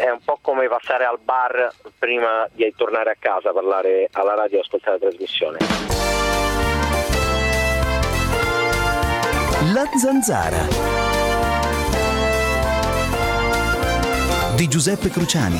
è un po' come passare al bar prima di tornare a casa, parlare alla radio e ascoltare la trasmissione. La Zanzara di Giuseppe Cruciani.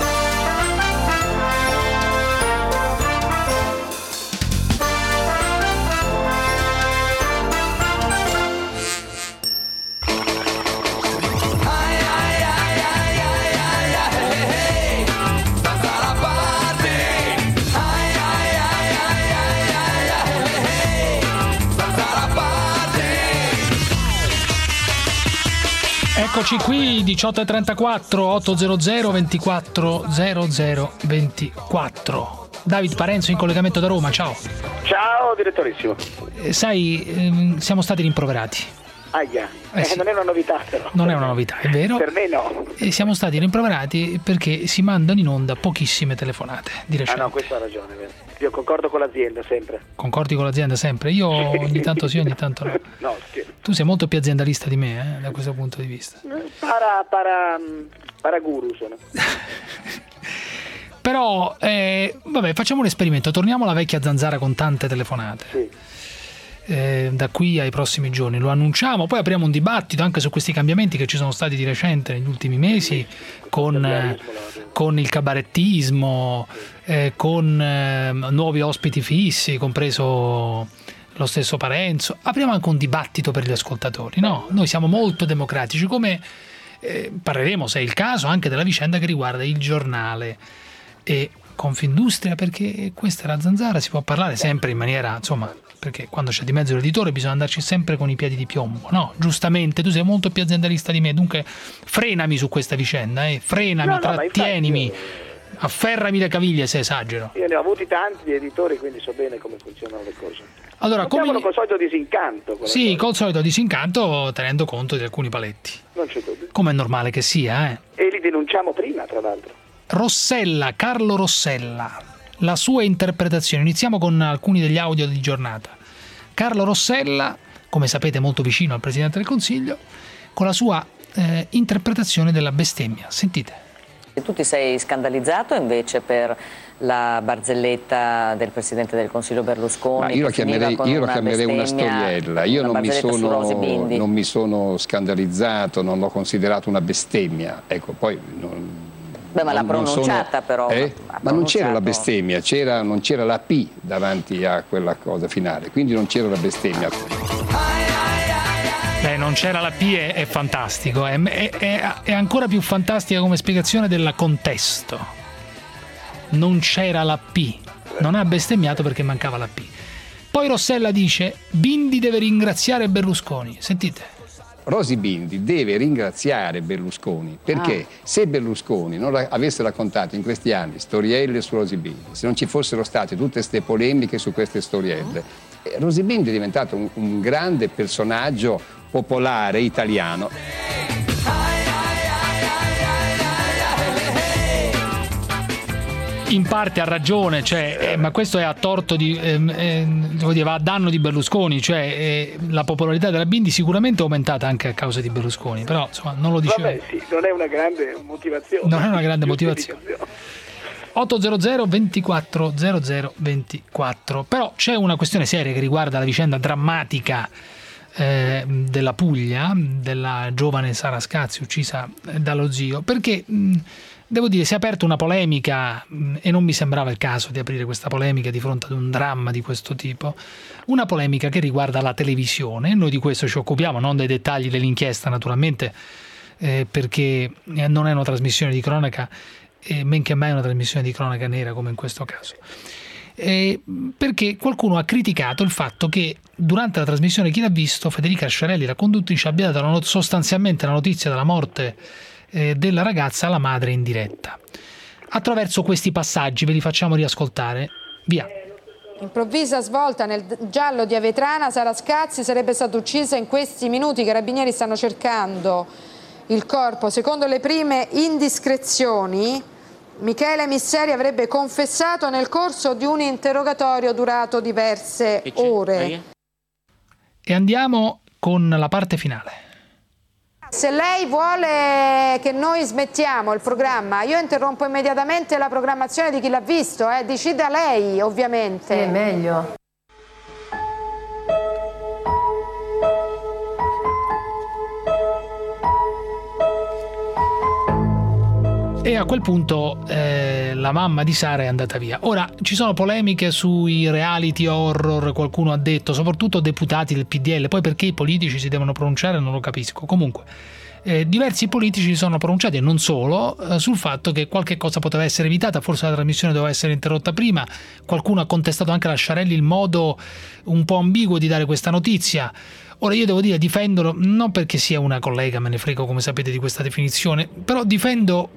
Eccoci qui, 18:34, 800 24 00 24. David Parenzo in collegamento da Roma, ciao. Ciao direttorissimo. Siamo stati rimproverati. Ahia, sì. Non è una novità però. Non è una novità, è vero. Per me no. E siamo stati rimproverati perché si mandano in onda pochissime telefonate di recente. No, questo ha ragione, vero. Io concordo con l'azienda sempre. Concordi con l'azienda sempre? Io ogni tanto sì, ogni tanto no. No, scherzo. Tu sei molto più aziendalista di me, da questo punto di vista. Para guru sono. Però, vabbè, facciamo un esperimento. Torniamo alla vecchia Zanzara con tante telefonate. Sì. Da qui ai prossimi giorni lo annunciamo, poi apriamo un dibattito anche su questi cambiamenti che ci sono stati di recente negli ultimi mesi con il cabarettismo, con nuovi ospiti fissi, compreso lo stesso Parenzo. Apriamo anche un dibattito per gli ascoltatori, no? Noi siamo molto democratici, come parleremo, se è il caso, anche della vicenda che riguarda il giornale e Confindustria, perché questa è la Zanzara, si può parlare sempre in maniera, insomma, perché quando c'è di mezzo l'editore bisogna andarci sempre con i piedi di piombo, no? Giustamente, tu sei molto più aziendalista di me, dunque frenami su questa vicenda, frenami, trattienimi, afferrami le caviglie se esagero. Io ne ho avuti tanti di editori, quindi so bene come funzionano le cose. Allora, col solito disincanto. Sì, col solito disincanto, tenendo conto di alcuni paletti. Non c'è dubbio. Come è normale che sia, E li denunciamo prima, tra l'altro. Rossella, Carlo Rossella, la sua interpretazione. Iniziamo con alcuni degli audio di giornata. Carlo Rossella, come sapete molto vicino al Presidente del Consiglio, con la sua interpretazione della bestemmia. Sentite. Tu ti sei scandalizzato invece per la barzelletta del Presidente del Consiglio Berlusconi? Ma io lo chiamerei una storiella. Io non mi sono scandalizzato, non l'ho considerato una bestemmia. Ecco, poi ma l'ha pronunciata però. Ma non c'era la bestemmia, non c'era la P davanti a quella cosa finale, quindi non c'era la bestemmia. Non c'era la P è fantastico, è ancora più fantastica come spiegazione del contesto. Non c'era la P, non ha bestemmiato perché mancava la P. Poi Rossella dice: Bindi deve ringraziare Berlusconi. Sentite. Rosy Bindi deve ringraziare Berlusconi perché se Berlusconi non avesse raccontato in questi anni storielle su Rosy Bindi, se non ci fossero state tutte queste polemiche su queste storielle, Rosy Bindi è diventato un grande personaggio popolare italiano. In parte ha ragione, ma questo è a torto va a danno di Berlusconi, la popolarità della Bindi sicuramente è aumentata anche a causa di Berlusconi, però insomma non lo dicevo. Vabbè, sì, non è una grande motivazione. Non è una grande motivazione. 800 24 00 24. Però c'è una questione seria che riguarda la vicenda drammatica della Puglia, della giovane Sara Scazzi uccisa dallo zio, perché devo dire si è aperta una polemica e non mi sembrava il caso di aprire questa polemica di fronte ad un dramma di questo tipo, una polemica che riguarda la televisione. Noi di questo ci occupiamo, non dei dettagli dell'inchiesta naturalmente, perché non è una trasmissione di cronaca, men che mai una trasmissione di cronaca nera come in questo caso. Perché qualcuno ha criticato il fatto che durante la trasmissione Chi l'ha visto, Federica Sciarelli, la conduttrice, abbia dato sostanzialmente la notizia della morte della ragazza alla madre in diretta. Attraverso questi passaggi ve li facciamo riascoltare. Via. Improvvisa svolta nel giallo di Avetrana, Sara Scazzi sarebbe stata uccisa in questi minuti. I carabinieri stanno cercando il corpo. Secondo le prime indiscrezioni, Michele Misseri avrebbe confessato nel corso di un interrogatorio durato diverse ore. E andiamo con la parte finale. Se lei vuole che noi smettiamo il programma, io interrompo immediatamente la programmazione di Chi l'ha visto, decida lei ovviamente. Sì, è meglio. E a quel punto la mamma di Sara è andata via. Ora, ci sono polemiche sui reality horror, qualcuno ha detto, soprattutto deputati del PDL, poi perché i politici si devono pronunciare non lo capisco. Comunque, diversi politici si sono pronunciati, e non solo, sul fatto che qualche cosa poteva essere evitata, forse la trasmissione doveva essere interrotta prima. Qualcuno ha contestato anche a Sciarelli il modo un po' ambiguo di dare questa notizia. Ora io devo dire, difendolo non perché sia una collega, me ne frego come sapete di questa definizione, però difendo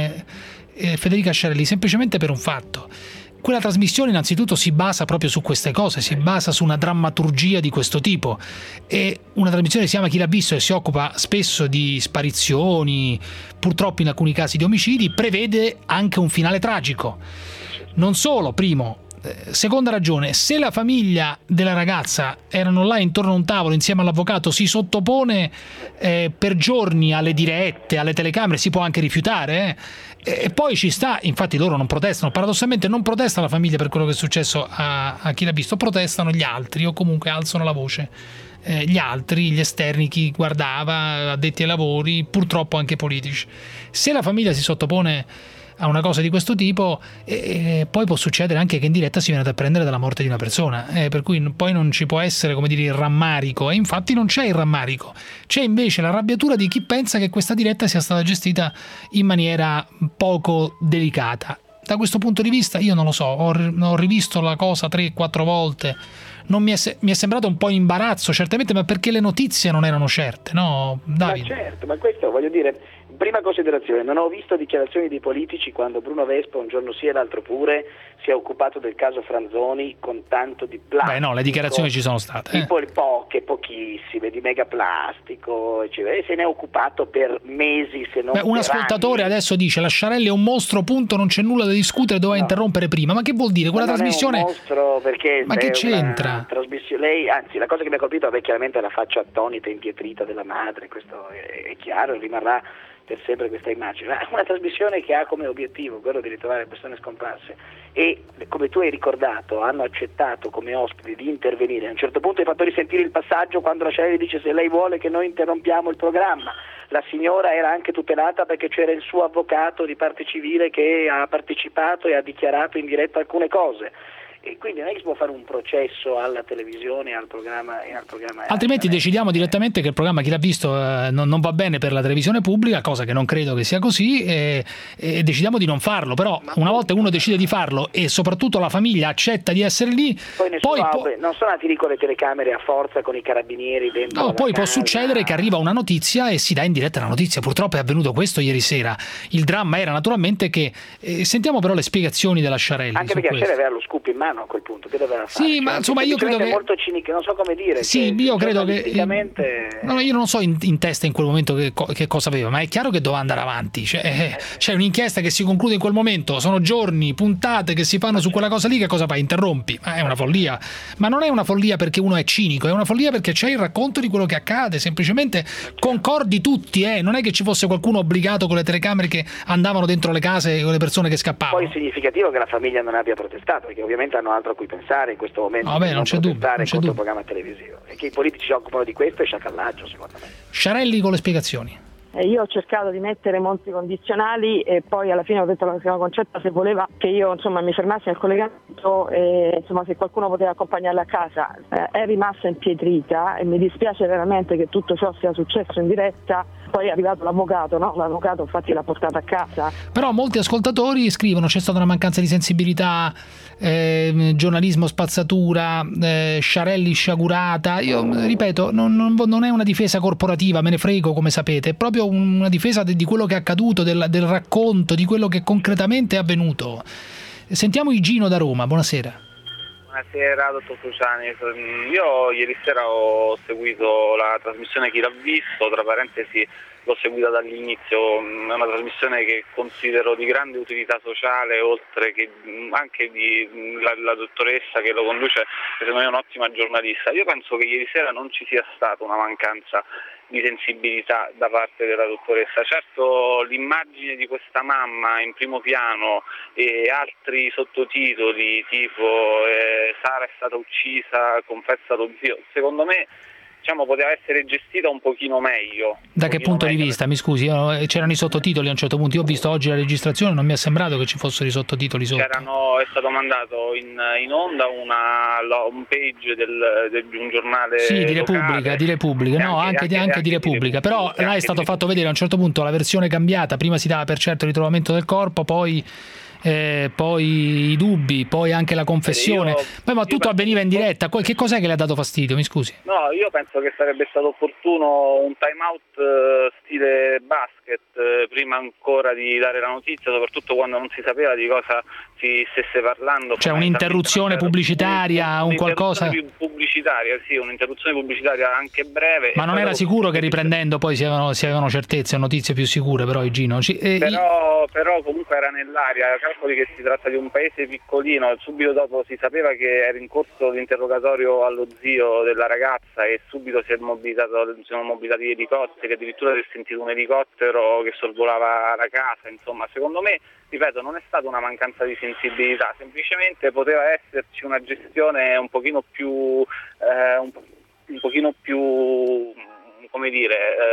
Federica Sciarelli semplicemente per un fatto. Quella trasmissione innanzitutto si basa proprio su queste cose, si basa su una drammaturgia di questo tipo, e una trasmissione che si chiama Chi l'ha visto e si occupa spesso di sparizioni, purtroppo in alcuni casi di omicidi, prevede anche un finale tragico. Non solo, primo. Seconda ragione, se la famiglia della ragazza erano là intorno a un tavolo insieme all'avvocato, si sottopone per giorni alle dirette, alle telecamere, si può anche rifiutare, e poi ci sta, infatti loro non protestano, paradossalmente non protesta la famiglia per quello che è successo a Chi l'ha visto, protestano gli altri, o comunque alzano la voce gli altri, gli esterni, chi guardava, addetti ai lavori, purtroppo anche politici. Se la famiglia si sottopone a una cosa di questo tipo, poi può succedere anche che in diretta si viene da prendere dalla morte di una persona, per cui poi non ci può essere, come dire, il rammarico, e infatti non c'è il rammarico, c'è invece la arrabbiatura di chi pensa che questa diretta sia stata gestita in maniera poco delicata. Da questo punto di vista io non lo so, ho rivisto la cosa 3-4 volte, non mi è sembrato un po' in imbarazzo certamente, ma perché le notizie non erano certe, no Davide? Ma certo, ma questo voglio dire, prima considerazione, non ho visto dichiarazioni di politici quando Bruno Vespa un giorno sì e l'altro pure si è occupato del caso Franzoni con tanto di plastico. Beh no, le dichiarazioni ci sono state. Tipo pochissime, di megaplastico, eccetera, e se ne è occupato per mesi, se non un ascoltatore anni. Adesso dice la Sciarelli è un mostro, punto, non c'è nulla da discutere, doveva interrompere prima. Ma che vuol dire? Quella trasmissione... è un mostro, perché ma che c'entra? Lei, anzi, la cosa che mi ha colpito è chiaramente la faccia attonita, impietrita della madre, questo è chiaro, rimarrà per sempre questa immagine. È una trasmissione che ha come obiettivo quello di ritrovare persone scomparse, e come tu hai ricordato hanno accettato come ospiti di intervenire. A un certo punto hai fatto risentire il passaggio quando la Sciarelli dice se lei vuole che noi interrompiamo il programma. La signora era anche tutelata perché c'era il suo avvocato di parte civile che ha partecipato e ha dichiarato in diretta alcune cose. E quindi non è che si può fare un processo alla televisione e al programma altrimenti decidiamo direttamente che il programma Chi l'ha visto non va bene per la televisione pubblica, cosa che non credo che sia così, e decidiamo di non farlo. Però una volta uno decide di farlo e soprattutto la famiglia accetta di essere lì, poi non sono andati lì con le telecamere a forza, con i carabinieri dentro. No, poi casa. Può succedere che arriva una notizia e si dà in diretta la notizia. Purtroppo è avvenuto questo ieri sera. Il dramma era naturalmente che sentiamo però le spiegazioni della Sciarelli. Anche perché Sciarelli aveva lo scoop in mano a quel punto, che doveva fare? Sì, ma insomma io credo che molto cinico, non so come dire. Sì, io credo che no, io non so in testa in quel momento che cosa aveva, ma è chiaro che doveva andare avanti. C'è un'inchiesta che si conclude in quel momento, sono giorni, puntate che si fanno su quella cosa lì, che cosa fai? Interrompi? È una follia. Ma non è una follia perché uno è cinico, è una follia perché c'è il racconto di quello che accade, semplicemente concordi tutti, non è che ci fosse qualcuno obbligato con le telecamere che andavano dentro le case con le persone che scappavano. Poi è significativo che la famiglia non abbia protestato, perché ovviamente hanno altro a cui pensare in questo momento. Vabbè, non c'è dubbio, contro il programma televisivo, e che i politici si occupano di questo è sciacallaggio, secondo me. Sciarelli con le spiegazioni. Io ho cercato di mettere molti condizionali e poi alla fine ho detto alla signora Concetta se voleva che io mi fermassi nel collegamento e se qualcuno poteva accompagnarla a casa. È rimasta impietrita e mi dispiace veramente che tutto ciò sia successo in diretta. Poi è arrivato l'avvocato, no? L'avvocato infatti l'ha portata a casa. Però molti ascoltatori scrivono c'è stata una mancanza di sensibilità, giornalismo spazzatura, Sciarelli sciagurata. Io ripeto, non è una difesa corporativa, me ne frego come sapete, è proprio una difesa di quello che è accaduto, del racconto, di quello che concretamente è avvenuto. Sentiamo Igino da Roma, buonasera. Buonasera dottor Cruciani, io ieri sera ho seguito la trasmissione Chi l'ha visto, tra parentesi l'ho seguita dall'inizio, è una trasmissione che considero di grande utilità sociale, oltre che anche la dottoressa che lo conduce, secondo me è un'ottima giornalista. Io penso che ieri sera non ci sia stata una mancanza di sensibilità da parte della dottoressa. Certo, l'immagine di questa mamma in primo piano e altri sottotitoli tipo Sara è stata uccisa, confessa lo zio, secondo me poteva essere gestita un pochino meglio. Da che punto di vista? Mi scusi, c'erano i sottotitoli a un certo punto, io ho visto oggi la registrazione, non mi è sembrato che ci fossero i sottotitoli sotto. È stato mandato in onda una home page di un giornale di locale. Repubblica, no, anche di Repubblica, però là è stato fatto vedere a un certo punto la versione cambiata, prima si dava per certo il ritrovamento del corpo, poi i dubbi, poi anche la confessione, ma tutto avveniva in diretta. Che cos'è che le ha dato fastidio, mi scusi? No, io penso che sarebbe stato opportuno un time out stile basket prima ancora di dare la notizia, soprattutto quando non si sapeva di cosa si stesse parlando. C'è un'interruzione pubblicitaria, un qualcosa pubblicitaria, sì, un'interruzione pubblicitaria anche breve. Ma non era sicuro che riprendendo poi si avevano certezze o notizie più sicure, però Igino? Però comunque era nell'aria. Calcoli che si tratta di un paese piccolino, subito dopo si sapeva che era in corso l'interrogatorio allo zio della ragazza e subito si sono mobilitati gli elicotteri, addirittura si è sentito un elicottero che sorvolava la casa. Insomma, secondo me, ripeto, non è stata una mancanza di sensibilità, semplicemente poteva esserci una gestione un pochino più come dire,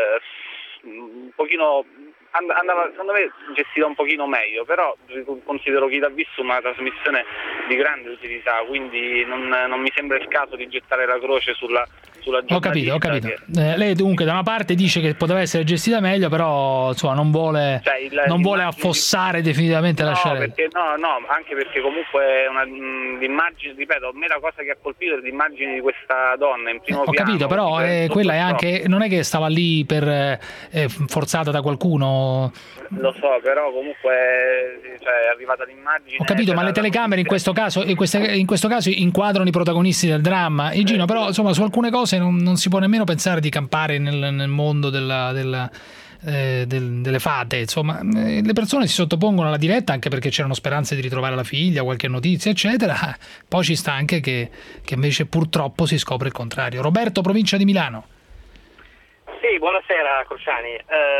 un pochino andava, secondo me, gestita un pochino meglio, però considero Chi l'ha visto una trasmissione di grande utilità, quindi non mi sembra il caso di gettare la croce sulla giornalista. Ho capito. Lei dunque da una parte dice che poteva essere gestita meglio, però insomma non vuole affossare definitivamente la scena. No, anche perché comunque l'immagine, ripeto, a me la cosa che ha colpito è l'immagine di questa donna in primo piano. Ho capito, però quella è anche, non è che stava lì per forzata da qualcuno. Lo so, però comunque è arrivata l'immagine. Ho capito, ma le telecamere in questo caso inquadrano i protagonisti del dramma. Igino, però insomma su alcune cose non si può nemmeno pensare di campare nel mondo delle fate. Insomma, le persone si sottopongono alla diretta anche perché c'erano speranze di ritrovare la figlia, qualche notizia, eccetera. Poi ci sta anche che invece purtroppo si scopre il contrario. Roberto, provincia di Milano. Sì, buonasera Cruciani.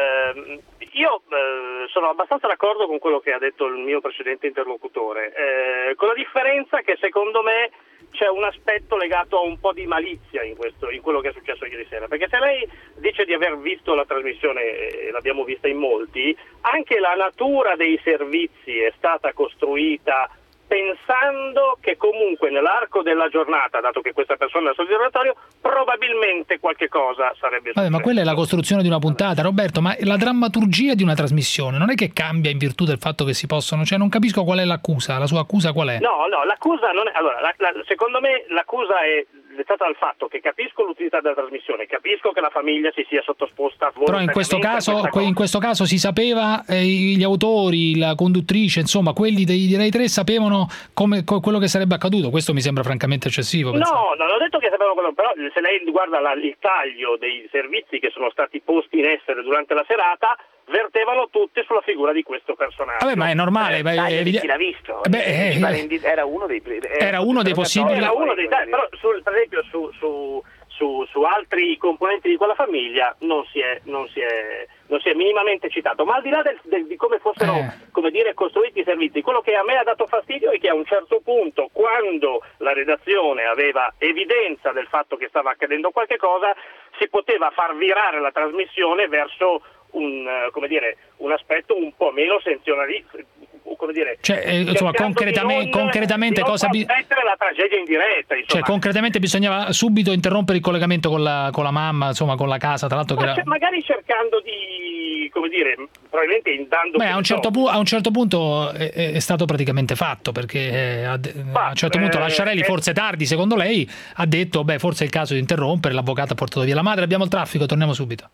Io sono abbastanza d'accordo con quello che ha detto il mio precedente interlocutore, con la differenza che secondo me c'è un aspetto legato a un po' di malizia in quello che è successo ieri sera, perché se lei dice di aver visto la trasmissione, e l'abbiamo vista in molti, anche la natura dei servizi è stata costruita pensando che comunque nell'arco della giornata, dato che questa persona è stato in interrogatorio, probabilmente qualche cosa sarebbe successo. Ma quella è la costruzione di una puntata, Roberto, ma la drammaturgia di una trasmissione non è che cambia in virtù del fatto che si possono, cioè non capisco qual è l'accusa, la sua accusa qual è? No, l'accusa non è, allora, secondo me l'accusa è dettata dal fatto che capisco l'utilità della trasmissione, capisco che la famiglia si sia sottoposta però in questo caso si sapeva, gli autori, la conduttrice, insomma quelli dei Rai 3 sapevano quello che sarebbe accaduto. Questo mi sembra francamente eccessivo. No, non ho detto che sapevano quello, però se lei guarda il taglio dei servizi che sono stati posti in essere durante la serata, vertevano tutti sulla figura di questo personaggio. Vabbè, ma è normale. Chi l'ha visto? Era uno dei possibili. Era uno dei tali, però per esempio su altri componenti di quella famiglia non si è minimamente citato, ma al di là di come fossero costruiti i servizi, quello che a me ha dato fastidio è che a un certo punto, quando la redazione aveva evidenza del fatto che stava accadendo qualche cosa, si poteva far virare la trasmissione verso un aspetto un po' meno sensazionalista, insomma, concretamente cosa mettere la tragedia in diretta, insomma. Cioè concretamente bisognava subito interrompere il collegamento con la mamma, insomma con la casa, tra l'altro magari cercando di, probabilmente dando a un certo punto è stato praticamente fatto, perché a un certo punto Lasciarelli, forse tardi secondo lei, ha detto forse è il caso di interrompere, l'avvocato ha portato via la madre. Abbiamo il traffico, torniamo subito.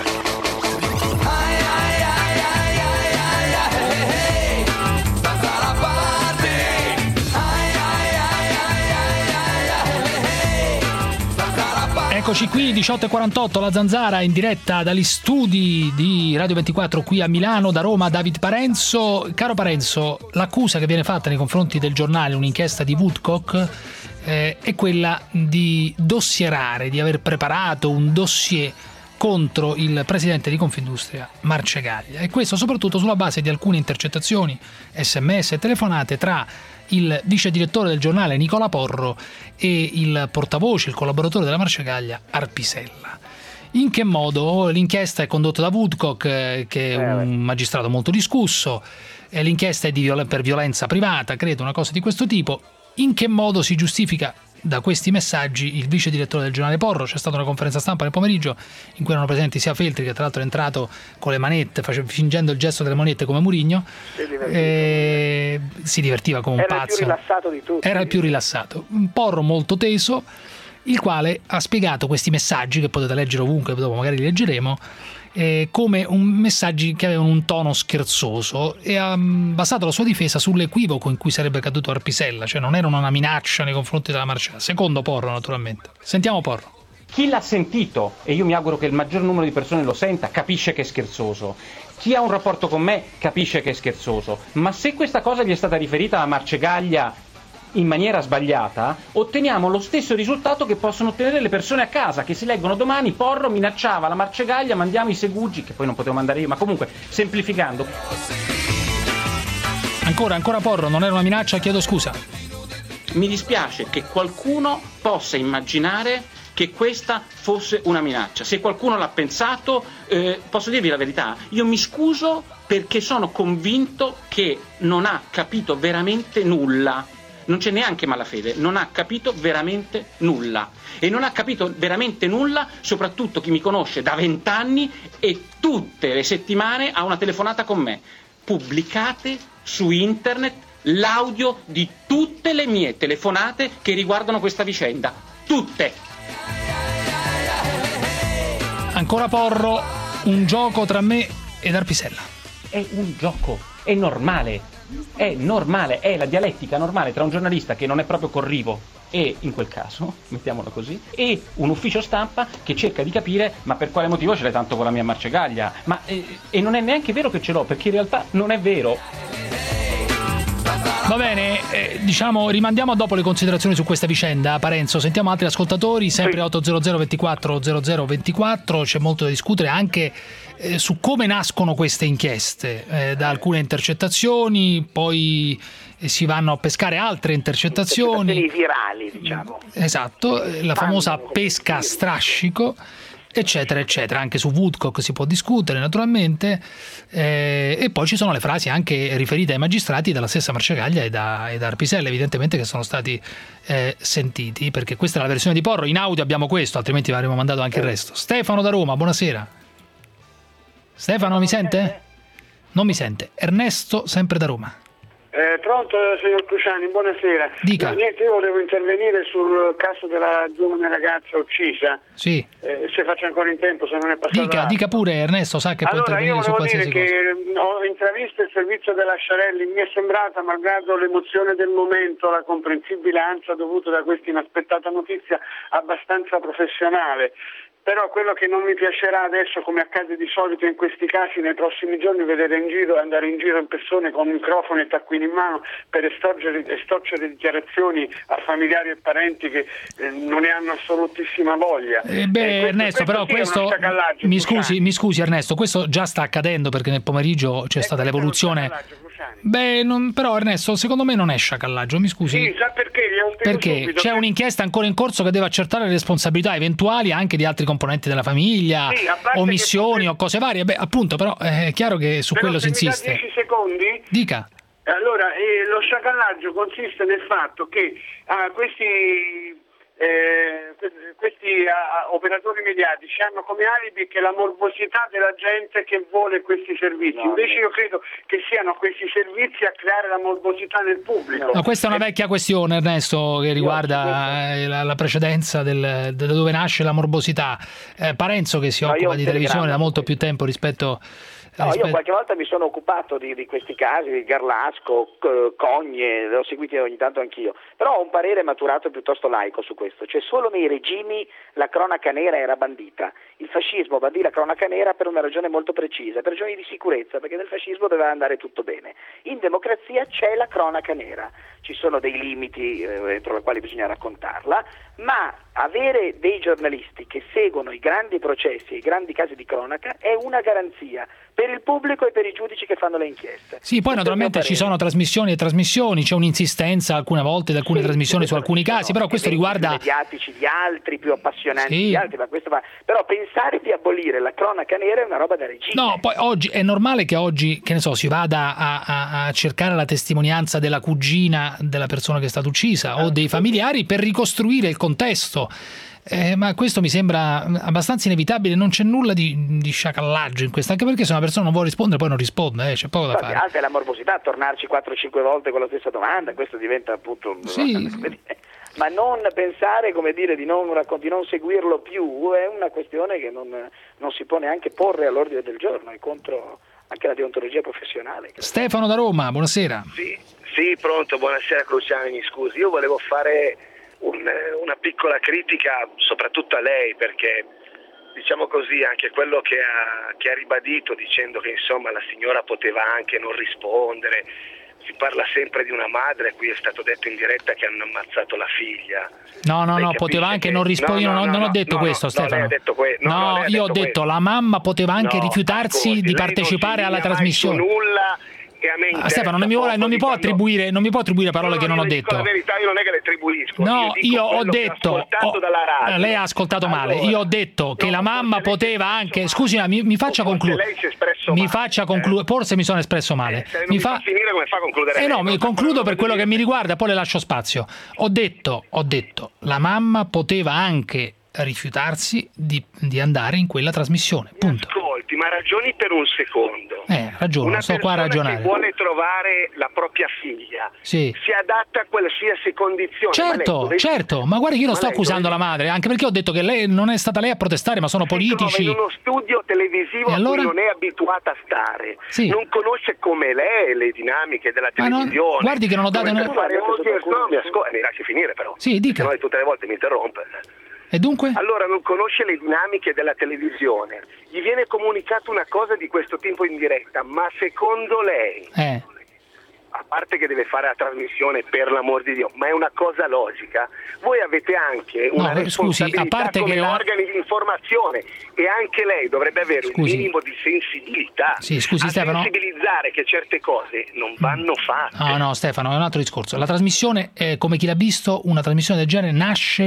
Eccoci qui, 18:48, la Zanzara in diretta dagli studi di Radio 24 qui a Milano, da Roma David Parenzo. Caro Parenzo, l'accusa che viene fatta nei confronti del giornale, un'inchiesta di Woodcock, è quella di dossierare, di aver preparato un dossier contro il presidente di Confindustria Marcegaglia, e questo soprattutto sulla base di alcune intercettazioni, SMS e telefonate tra il vice direttore del giornale Nicola Porro e il portavoce, il collaboratore della Marcegaglia Arpisella. In che modo? L'inchiesta è condotta da Woodcock, che è un magistrato molto discusso, e l'inchiesta è per violenza privata, credo, una cosa di questo tipo. In che modo si giustifica da questi messaggi il vice direttore del giornale Porro? C'è stata una conferenza stampa nel pomeriggio in cui erano presenti sia Feltri, che tra l'altro è entrato con le manette, fingendo il gesto delle manette come Mourinho, si divertiva come un pazzo. Era il più rilassato di tutti. Era il più rilassato. Un Porro molto teso, il quale ha spiegato questi messaggi, che potete leggere ovunque, dopo magari li leggeremo, come messaggi che avevano un tono scherzoso, e ha basato la sua difesa sull'equivoco in cui sarebbe caduto Arpisella, cioè non erano una minaccia nei confronti della Marcegaglia, secondo Porro naturalmente. Sentiamo Porro. Chi l'ha sentito, e io mi auguro che il maggior numero di persone lo senta, capisce che è scherzoso. Chi ha un rapporto con me capisce che è scherzoso, ma se questa cosa gli è stata riferita alla Marcegaglia in maniera sbagliata, otteniamo lo stesso risultato che possono ottenere le persone a casa, che si leggono domani: Porro minacciava la Marcegaglia, mandiamo i segugi, che poi non potevo mandare io, ma comunque semplificando. Ancora Porro, non era una minaccia, chiedo scusa. Mi dispiace che qualcuno possa immaginare che questa fosse una minaccia. Se qualcuno l'ha pensato, posso dirvi la verità, io mi scuso perché sono convinto che non ha capito veramente nulla. Non c'è neanche malafede, non ha capito veramente nulla. E non ha capito veramente nulla soprattutto chi mi conosce da 20 anni e tutte le settimane ha una telefonata con me. Pubblicate su internet l'audio di tutte le mie telefonate che riguardano questa vicenda. Tutte! Ancora Porro, un gioco tra me ed Arpisella. È un gioco, è normale. È normale, è la dialettica normale tra un giornalista che non è proprio corrivo e, in quel caso, mettiamolo così, e un ufficio stampa che cerca di capire ma per quale motivo ce l'hai tanto con la mia Marcegaglia. E non è neanche vero che ce l'ho, perché in realtà non è vero. Va bene, rimandiamo a dopo le considerazioni su questa vicenda. Parenzo, sentiamo altri ascoltatori, sempre 800 24 0024, c'è molto da discutere anche su come nascono queste inchieste, da alcune intercettazioni, poi si vanno a pescare altre intercettazioni virali, diciamo. Esatto, la famosa pesca a strascico, eccetera eccetera. Anche su Woodcock si può discutere naturalmente, e poi ci sono le frasi anche riferite ai magistrati dalla stessa Marcegaglia e da Arpisella, evidentemente, che sono stati sentiti, perché questa è la versione di Porro. In audio abbiamo questo, altrimenti avremmo mandato anche il resto. Stefano da Roma, buonasera. Stefano, mi sente? Non mi sente. Ernesto, sempre da Roma. Pronto, signor Cruciani, buonasera. Dica. Niente, io volevo intervenire sul caso della giovane ragazza uccisa. Sì. Se faccio ancora in tempo, se non è passato. Dica pure, Ernesto, sa che può intervenire su qualsiasi cosa. Allora, io volevo dire che ho intravisto il servizio della Sciarelli, mi è sembrata, malgrado l'emozione del momento, la comprensibile ansia dovuta da questa inaspettata notizia, abbastanza professionale. Però quello che non mi piacerà adesso, come accade di solito in questi casi, nei prossimi giorni andare in giro in persone con microfoni e taccuini in mano per estorcere dichiarazioni a familiari e parenti che non ne hanno assolutissima voglia. Ernesto, però questo mi scusi Ernesto, questo già sta accadendo, perché nel pomeriggio c'è stata l'evoluzione. Però Ernesto, secondo me non è sciacallaggio, mi scusi. Sì, sa perché? Perché c'è un'inchiesta ancora in corso che deve accertare le responsabilità eventuali anche di altri componenti della famiglia, omissioni o cose varie. Appunto, però è chiaro che su quello si insiste. Mi dà 10 secondi? Dica. Allora, lo sciacallaggio consiste nel fatto che questi operatori mediatici hanno come alibi che la morbosità della gente che vuole questi servizi. Invece io credo che siano questi servizi a creare la morbosità nel pubblico. Ma questa è una vecchia questione, Ernesto, che riguarda la precedenza da dove nasce la morbosità. Parenzo, che si occupa di televisione da molto più tempo rispetto No, io qualche volta mi sono occupato di questi casi, di Garlasco, Cogne, l'ho seguiti ogni tanto anch'io, però ho un parere maturato piuttosto laico su questo, cioè solo nei regimi la cronaca nera era bandita, il fascismo bandì la cronaca nera per una ragione molto precisa, per ragioni di sicurezza, perché nel fascismo doveva andare tutto bene. In democrazia c'è la cronaca nera, ci sono dei limiti entro i quali bisogna raccontarla, ma avere dei giornalisti che seguono i grandi processi e i grandi casi di cronaca è una garanzia per il pubblico e per i giudici che fanno le inchieste. Sì, poi naturalmente ci sono trasmissioni e trasmissioni, c'è un'insistenza alcune volte da alcune trasmissioni su alcuni casi, però questo riguarda più mediatici di altri, più appassionanti di altri, ma questo però pensare di abolire la cronaca nera è una roba da regime. No, poi oggi è normale che oggi, che ne so, si vada a cercare la testimonianza della cugina della persona che è stata uccisa o dei familiari per ricostruire il contesto. Ma questo mi sembra abbastanza inevitabile, non c'è nulla di sciacallaggio in questo, anche perché se una persona non vuole rispondere poi non risponde, c'è poco da fare. Alta è la morbosità, tornarci 4-5 volte con la stessa domanda, questo diventa appunto ma non pensare, come dire, di non seguirlo più è una questione che non si può neanche porre all'ordine del giorno, è contro anche la deontologia professionale. Stefano da Roma, buonasera. Sì, pronto, buonasera Cruciani, mi scusi, io volevo fare una piccola critica soprattutto a lei, perché diciamo così anche quello che ha ribadito dicendo che insomma la signora poteva anche non rispondere, si parla sempre di una madre, qui è stato detto in diretta che hanno ammazzato la figlia. No, poteva anche non rispondere, non ho detto questo Stefano. Io ho detto la mamma poteva anche rifiutarsi di partecipare alla trasmissione. Nulla. Stefano, non mi può attribuire parole che non ho detto. La verità, io non è che le attribuisco. No, io ho detto lei ha ascoltato male. Io ho detto che la mamma poteva anche. Scusi, mi faccia concludere. Lei si è espresso male. Faccia concludere. Forse mi sono espresso male. Mi fa finire, come fa a concludere? No, mi concludo per quello che mi riguarda, poi le lascio spazio. Ho detto, la mamma poteva anche rifiutarsi di andare in quella trasmissione. Punto. Ascolti, ma ragioni per un secondo. Ragiono, sto qua a ragionare. Una persona che vuole trovare la propria figlia si adatta a qualsiasi condizione. Certo, ma guardi che io non sto accusando la madre, anche perché ho detto che lei non è stata lei a protestare, ma sono politici. In uno studio televisivo a cui non è abituata a stare, non conosce come lei le dinamiche della televisione. Guardi che non ho dato mi lasci finire però. Sì, dica. Se no tutte le volte mi interrompe. E dunque? Allora non conosce le dinamiche della televisione, gli viene comunicato una cosa di questo tipo in diretta, ma secondo lei, a parte che deve fare la trasmissione per l'amor di Dio, ma è una cosa logica, voi avete anche una responsabilità a parte come che organi di informazione e anche lei dovrebbe avere un minimo di sensibilità a sensibilizzare che certe cose non vanno fatte. No Stefano, è un altro discorso. La trasmissione, come chi l'ha visto, una trasmissione del genere nasce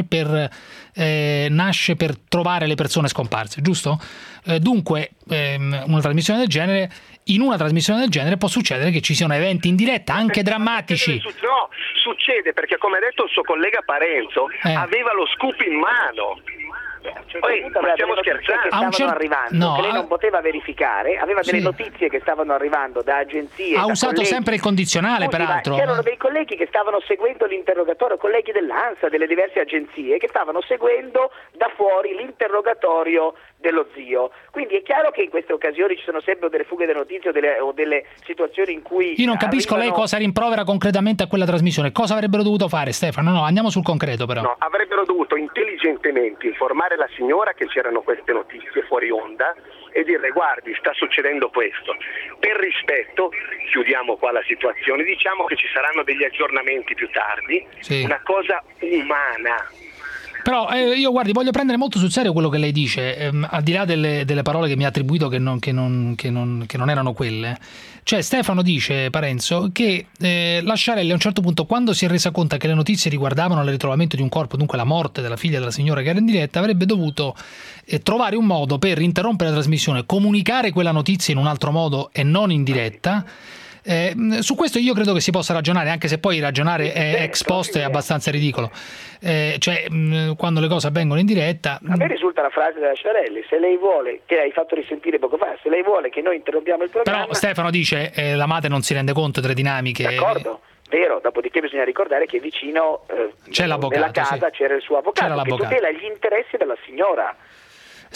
per trovare le persone scomparse, giusto? Dunque in una trasmissione del genere può succedere che ci siano eventi in diretta anche drammatici. No, succede perché, come ha detto il suo collega Parenzo, aveva lo scoop in mano. Poi stiamo scherzando, che stavano arrivando, che lei non poteva verificare, aveva delle notizie che stavano arrivando da agenzie. Ha usato sempre il condizionale, peraltro. C'erano dei colleghi che stavano seguendo l'interrogatorio, colleghi dell'ANSA, delle diverse agenzie, che stavano seguendo da fuori l'interrogatorio dello zio. Quindi è chiaro che in queste occasioni ci sono sempre delle fughe delle notizie o delle situazioni in cui io non capisco lei cosa rimprovera concretamente a quella trasmissione. Cosa avrebbero dovuto fare, Stefano? No, andiamo sul concreto però. No, avrebbero dovuto intelligentemente informare la signora che c'erano queste notizie fuori onda e dire: guardi, sta succedendo questo. Per rispetto chiudiamo qua la situazione, diciamo che ci saranno degli aggiornamenti più tardi, una cosa umana. Però io voglio prendere molto sul serio quello che lei dice, al di là delle parole che mi ha attribuito che non erano quelle. Cioè Stefano dice, Parenzo, che Lasciarelli a un certo punto, quando si è resa conto che le notizie riguardavano il ritrovamento di un corpo, dunque la morte della figlia della signora che era in diretta, avrebbe dovuto trovare un modo per interrompere la trasmissione, comunicare quella notizia in un altro modo e non in diretta. Su questo io credo che si possa ragionare, anche se poi ragionare ex post è abbastanza ridicolo, quando le cose avvengono in diretta. A me risulta la frase della Lasciarelli: se lei vuole, che hai fatto risentire poco fa, se lei vuole che noi interrompiamo il programma. Però Stefano dice la madre non si rende conto delle dinamiche. D'accordo, vero, dopodiché bisogna ricordare che vicino c'è l'avvocato, nella casa c'era il suo avvocato che tutela gli interessi della signora.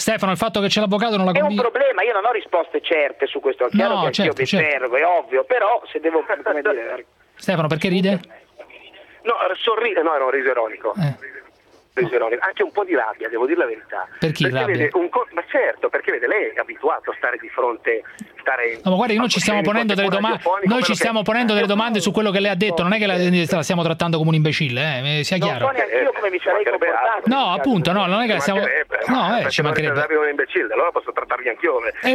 Stefano, il fatto che c'è l'avvocato non la è un convince? problema, io non ho risposte certe su questo, è chiaro che certo, anch'io mi servo, è ovvio, però se devo, come dire... Stefano, perché ride? No, sorride, no, era un riso ironico. Anche un po' di rabbia, devo dire la verità. Perché rabbia? Ma certo, perché vede, lei è abituato a stare di fronte, No, ma guardi, noi ci stiamo ponendo delle domande. Noi ci stiamo ponendo delle domande su quello che lei ha detto, non è che la stiamo trattando come un imbecille, sia chiaro. Non so neanche io come mi sarei comportato. No, appunto, no, non è che la stiamo. No, ci mancherebbe. un imbecille, allora posso trattarvi anch'io. E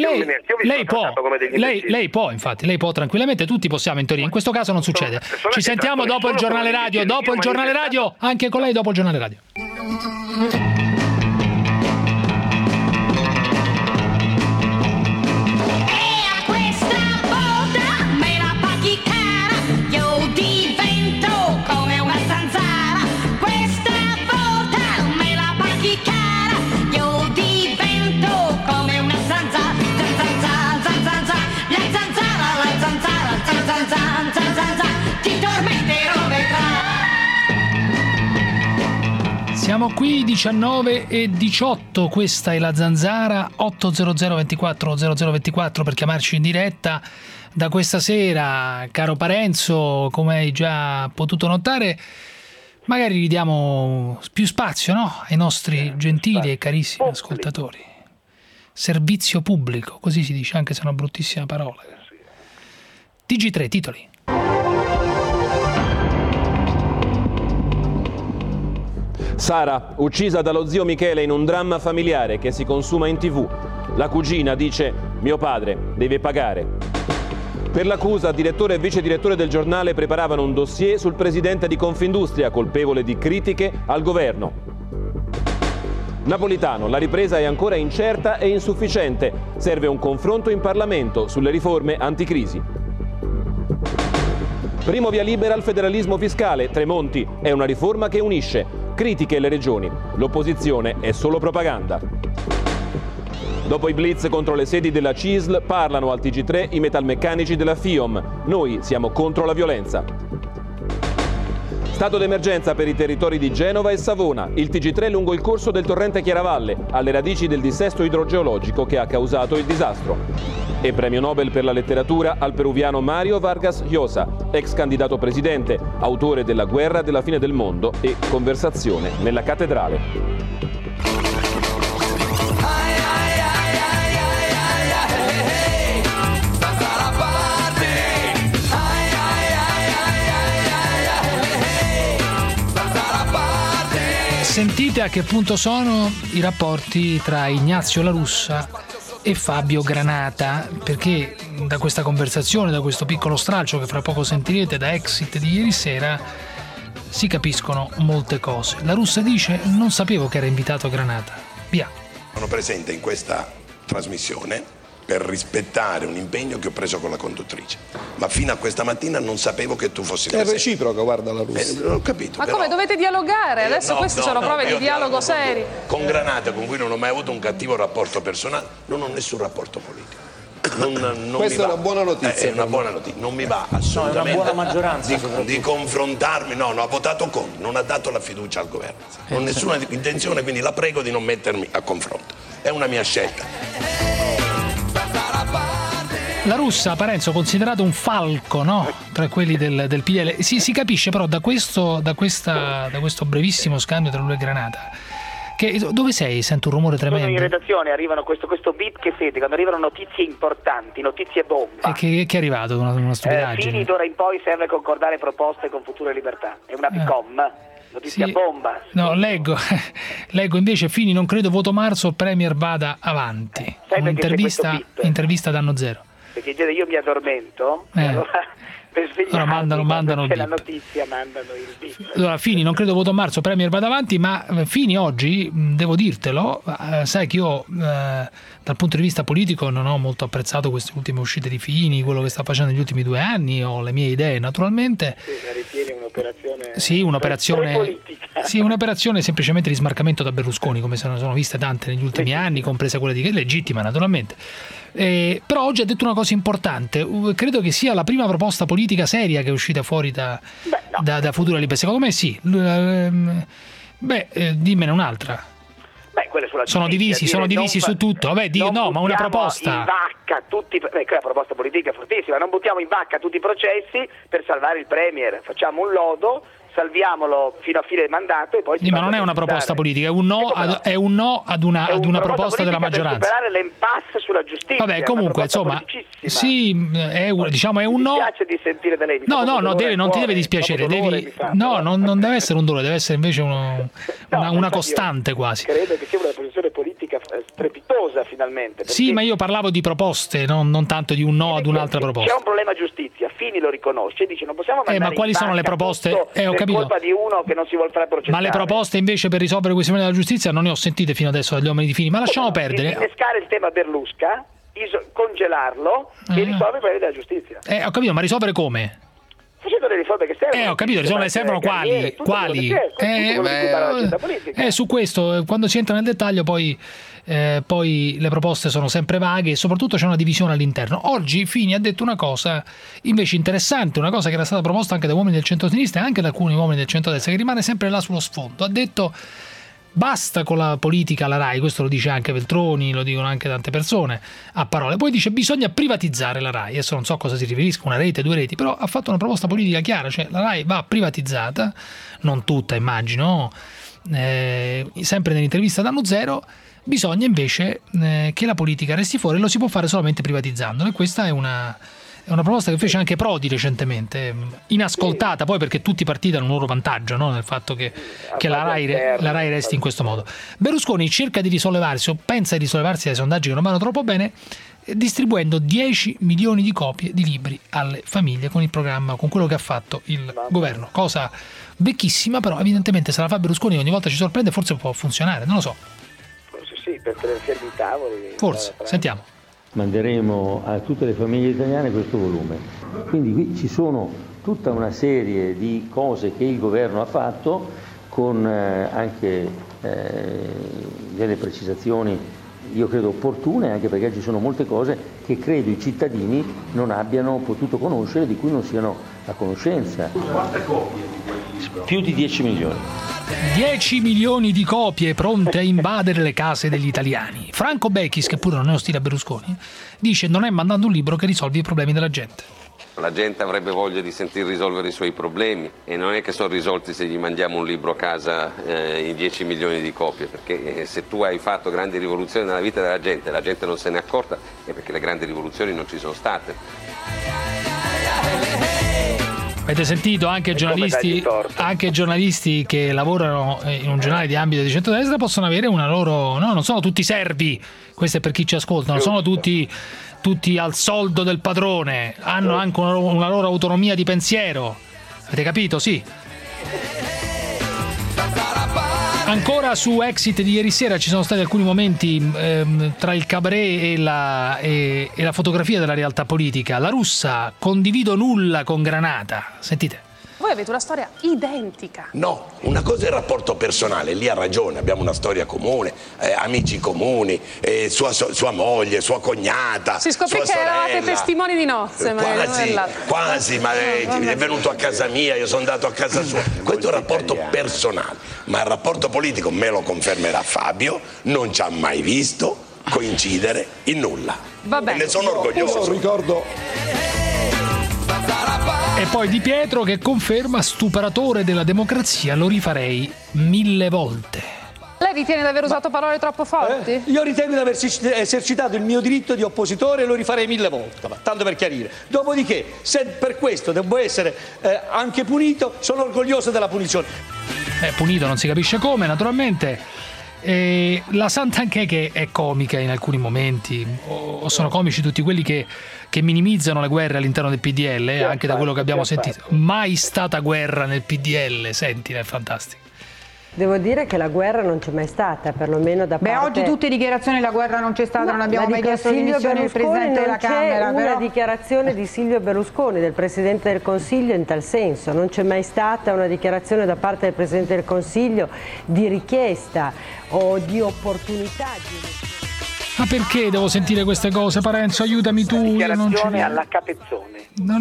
lei può, infatti, lei può tranquillamente, tutti possiamo in teoria. In questo caso non succede. Ci sentiamo dopo il giornale radio, anche con lei dopo il giornale radio. Siamo qui 19:18, questa è la Zanzara, 800 24 0024 per chiamarci in diretta. Da questa sera, caro Parenzo, come hai già potuto notare, magari gli diamo più spazio, no? Ai nostri gentili e carissimi ascoltatori. Servizio pubblico, così si dice, anche se è una bruttissima parola. TG3, titoli. Sara, uccisa dallo zio Michele in un dramma familiare che si consuma in TV. La cugina dice: mio padre deve pagare. Per l'accusa, direttore e vice direttore del giornale preparavano un dossier sul presidente di Confindustria, colpevole di critiche al governo. Napolitano, la ripresa è ancora incerta e insufficiente. Serve un confronto in Parlamento sulle riforme anticrisi. Primo via libera al federalismo fiscale. Tremonti, è una riforma che unisce. Critiche le regioni. L'opposizione è solo propaganda. Dopo i blitz contro le sedi della CISL, parlano al TG3 i metalmeccanici della FIOM. Noi siamo contro la violenza. Stato d'emergenza per i territori di Genova e Savona. Il TG3 lungo il corso del torrente Chiaravalle, alle radici del dissesto idrogeologico che ha causato il disastro. E premio Nobel per la letteratura al peruviano Mario Vargas Llosa, ex candidato presidente, autore della Guerra della fine del mondo e Conversazione nella cattedrale. Sentite a che punto sono i rapporti tra Ignazio La Russa e Fabio Granata, perché da questa conversazione, da questo piccolo stralcio che fra poco sentirete da Exit di ieri sera, si capiscono molte cose. La Russa dice: non sapevo che era invitato Granata. Via. Sono presente in questa trasmissione per rispettare un impegno che ho preso con la conduttrice, ma fino a questa mattina non sapevo che tu fossi presente. È reciproco, guarda La Russa. Ho capito. Ma però, come dovete dialogare? Adesso queste sono prove di dialogo seri. Con Granata, con cui non ho mai avuto un cattivo rapporto personale, non ho nessun rapporto politico. Questa è una buona notizia. È una buona notizia, non mi va assolutamente. È una buona maggioranza di confrontarmi, no, ha votato contro, non ha dato la fiducia al governo. Non ho nessuna intenzione, quindi la prego di non mettermi a confronto. È una mia scelta. La Russa, Parenzo, considerato un falco, no? Tra quelli del PDL. Si capisce però da questo brevissimo scambio tra lui e Granata. Dove sei? Sento un rumore tremendo. Sono in redazione, arrivano questo beep che sente quando arrivano notizie importanti, notizie bomba. E che è arrivato? Una stupidaggine. Fini d'ora in poi serve concordare proposte con Futura Libertà. È una PICOM. Notizia bomba. No, leggo invece: Fini, non credo voto marzo, Premier vada avanti. Intervista danno zero. Perché io mi addormento, allora per svegliarmi, mandano c'è la notizia, mandano il beat. Allora, Fini, non credo voto a marzo, Premier vada avanti, ma Fini oggi, devo dirtelo, sai che io dal punto di vista politico non ho molto apprezzato queste ultime uscite di Fini, quello che sta facendo negli ultimi 2 anni, ho le mie idee naturalmente. Sì, la ritieni un'operazione? Sì, un'operazione semplicemente di smarcamento da Berlusconi, come se ne sono viste tante negli ultimi anni, compresa quella che è legittima naturalmente. Però oggi ha detto una cosa importante, credo che sia la prima proposta politica seria che è uscita fuori da Futura Libertà. Secondo me sì. Dimmene un'altra. quelle sulla sono divisi su tutto. Vabbè, no, ma una proposta. In vacca tutti, quella proposta politica fortissima, non buttiamo in vacca tutti i processi per salvare il Premier, facciamo un lodo, salviamolo fino a fine del mandato e poi ma non è una proposta politica, è un no ad una proposta della maggioranza. Per superare l'impasse sulla giustizia. Vabbè, comunque, insomma, sì, è un no. Mi piace di sentire da lei. No, non ti deve dispiacere, non deve essere un dolore, deve essere invece una costante quasi. Credo che sia una posizione politica strepitosa finalmente. Sì, ma io parlavo di proposte, non tanto di un no ad un'altra proposta. C'è un problema giustizia, Fini lo riconosce e dice non possiamo mandare ma quali sono le proposte? Ho capito. Colpa di uno che non si vuol fare processare. Ma le proposte invece per risolvere questi problemi della giustizia non ne ho sentite fino adesso dagli uomini di Fini, ma lasciamo perdere. Innescare il tema Berlusca, congelarlo e risolvere i problemi della giustizia. Ho capito, ma risolvere come? Facendo le riforme che servono. Ho capito, servono quali? Su questo, quando si entra nel dettaglio, poi le proposte sono sempre vaghe e soprattutto c'è una divisione all'interno. Oggi Fini ha detto una cosa invece interessante, una cosa che era stata proposta anche da uomini del centro-sinistra e anche da alcuni uomini del centro-destra, che rimane sempre là sullo sfondo. Ha detto basta con la politica alla RAI, questo lo dice anche Veltroni, lo dicono anche tante persone a parole, poi dice bisogna privatizzare la RAI, adesso non so a cosa si riferisca, una rete, 2 reti, però ha fatto una proposta politica chiara, cioè la RAI va privatizzata, non tutta immagino, sempre nell'intervista d'Anno Zero, bisogna invece che la politica resti fuori e lo si può fare solamente privatizzandola, e questa è una proposta che fece anche Prodi recentemente, inascoltata poi perché tutti i partiti hanno un loro vantaggio, no? Nel fatto che la RAI resti in questo modo. Berlusconi cerca di risollevarsi o pensa di risollevarsi dai sondaggi che non vanno troppo bene, distribuendo 10 milioni di copie di libri alle famiglie con il programma, con quello che ha fatto il governo, cosa vecchissima, però evidentemente se la fa Berlusconi ogni volta ci sorprende, forse può funzionare, non lo so. Forse sì, per tenere fermi i tavoli. Forse, sentiamo. Manderemo a tutte le famiglie italiane questo volume. Quindi qui ci sono tutta una serie di cose che il governo ha fatto con anche delle precisazioni, io credo opportune, anche perché ci sono molte cose che credo i cittadini non abbiano potuto conoscere, di cui non siano a conoscenza. Quante copie? Più di 10 milioni. 10 milioni di copie pronte a invadere le case degli italiani. Franco Bechis, che pure non è ostile a Berlusconi, dice non è mandando un libro che risolve i problemi della gente. La gente avrebbe voglia di sentir risolvere i suoi problemi e non è che sono risolti se gli mandiamo un libro a casa in 10 milioni di copie, perché se tu hai fatto grandi rivoluzioni nella vita della gente e la gente non se ne è accorta è perché le grandi rivoluzioni non ci sono state. Avete sentito anche giornalisti che lavorano in un giornale di ambito di centrodestra possono avere una loro... No, non sono tutti servi, questo è per chi ci ascolta, non sono tutti al soldo del padrone, hanno anche una loro autonomia di pensiero. Avete capito? Sì. Ancora su Exit di ieri sera ci sono stati alcuni momenti tra il cabaret e la fotografia della realtà politica. La Russa, condivido nulla con Granata. Sentite. Voi avete una storia identica. No, una cosa è il rapporto personale, lì ha ragione, abbiamo una storia comune, amici comuni, sua moglie, sua cognata. Si scoprì che eravate testimoni di nozze. Quasi, ma è venuto a casa mia, io sono andato a casa sua. Questo è un rapporto personale, ma il rapporto politico, me lo confermerà Fabio, non ci ha mai visto coincidere in nulla. Vabbè. E ne sono orgoglioso. Ricordo. E poi Di Pietro che conferma stuperatore della democrazia, lo rifarei 1000 volte. Lei ritiene di aver usato parole troppo forti? Io ritengo di aver esercitato il mio diritto di oppositore e lo rifarei 1000 volte, tanto per chiarire. Dopodiché, se per questo devo essere anche punito, sono orgoglioso della punizione. Punito non si capisce come, naturalmente. La Santanchè che è comica in alcuni momenti, o sono comici tutti quelli che minimizzano le guerre all'interno del PDL, anche da quello che abbiamo sentito. Mai stata guerra nel PDL, senti, è fantastico. Devo dire che la guerra non c'è mai stata, perlomeno da parte... oggi tutte dichiarazioni la guerra non c'è stata, non abbiamo mai chiesto dimissioni del Presidente della Camera. C'è una dichiarazione di Silvio Berlusconi, del Presidente del Consiglio, in tal senso. Non c'è mai stata una dichiarazione da parte del Presidente del Consiglio di richiesta o di opportunità di... Ma perché devo sentire queste cose, Parenzo? Aiutami tu. Dichiarazione alla Capezzone.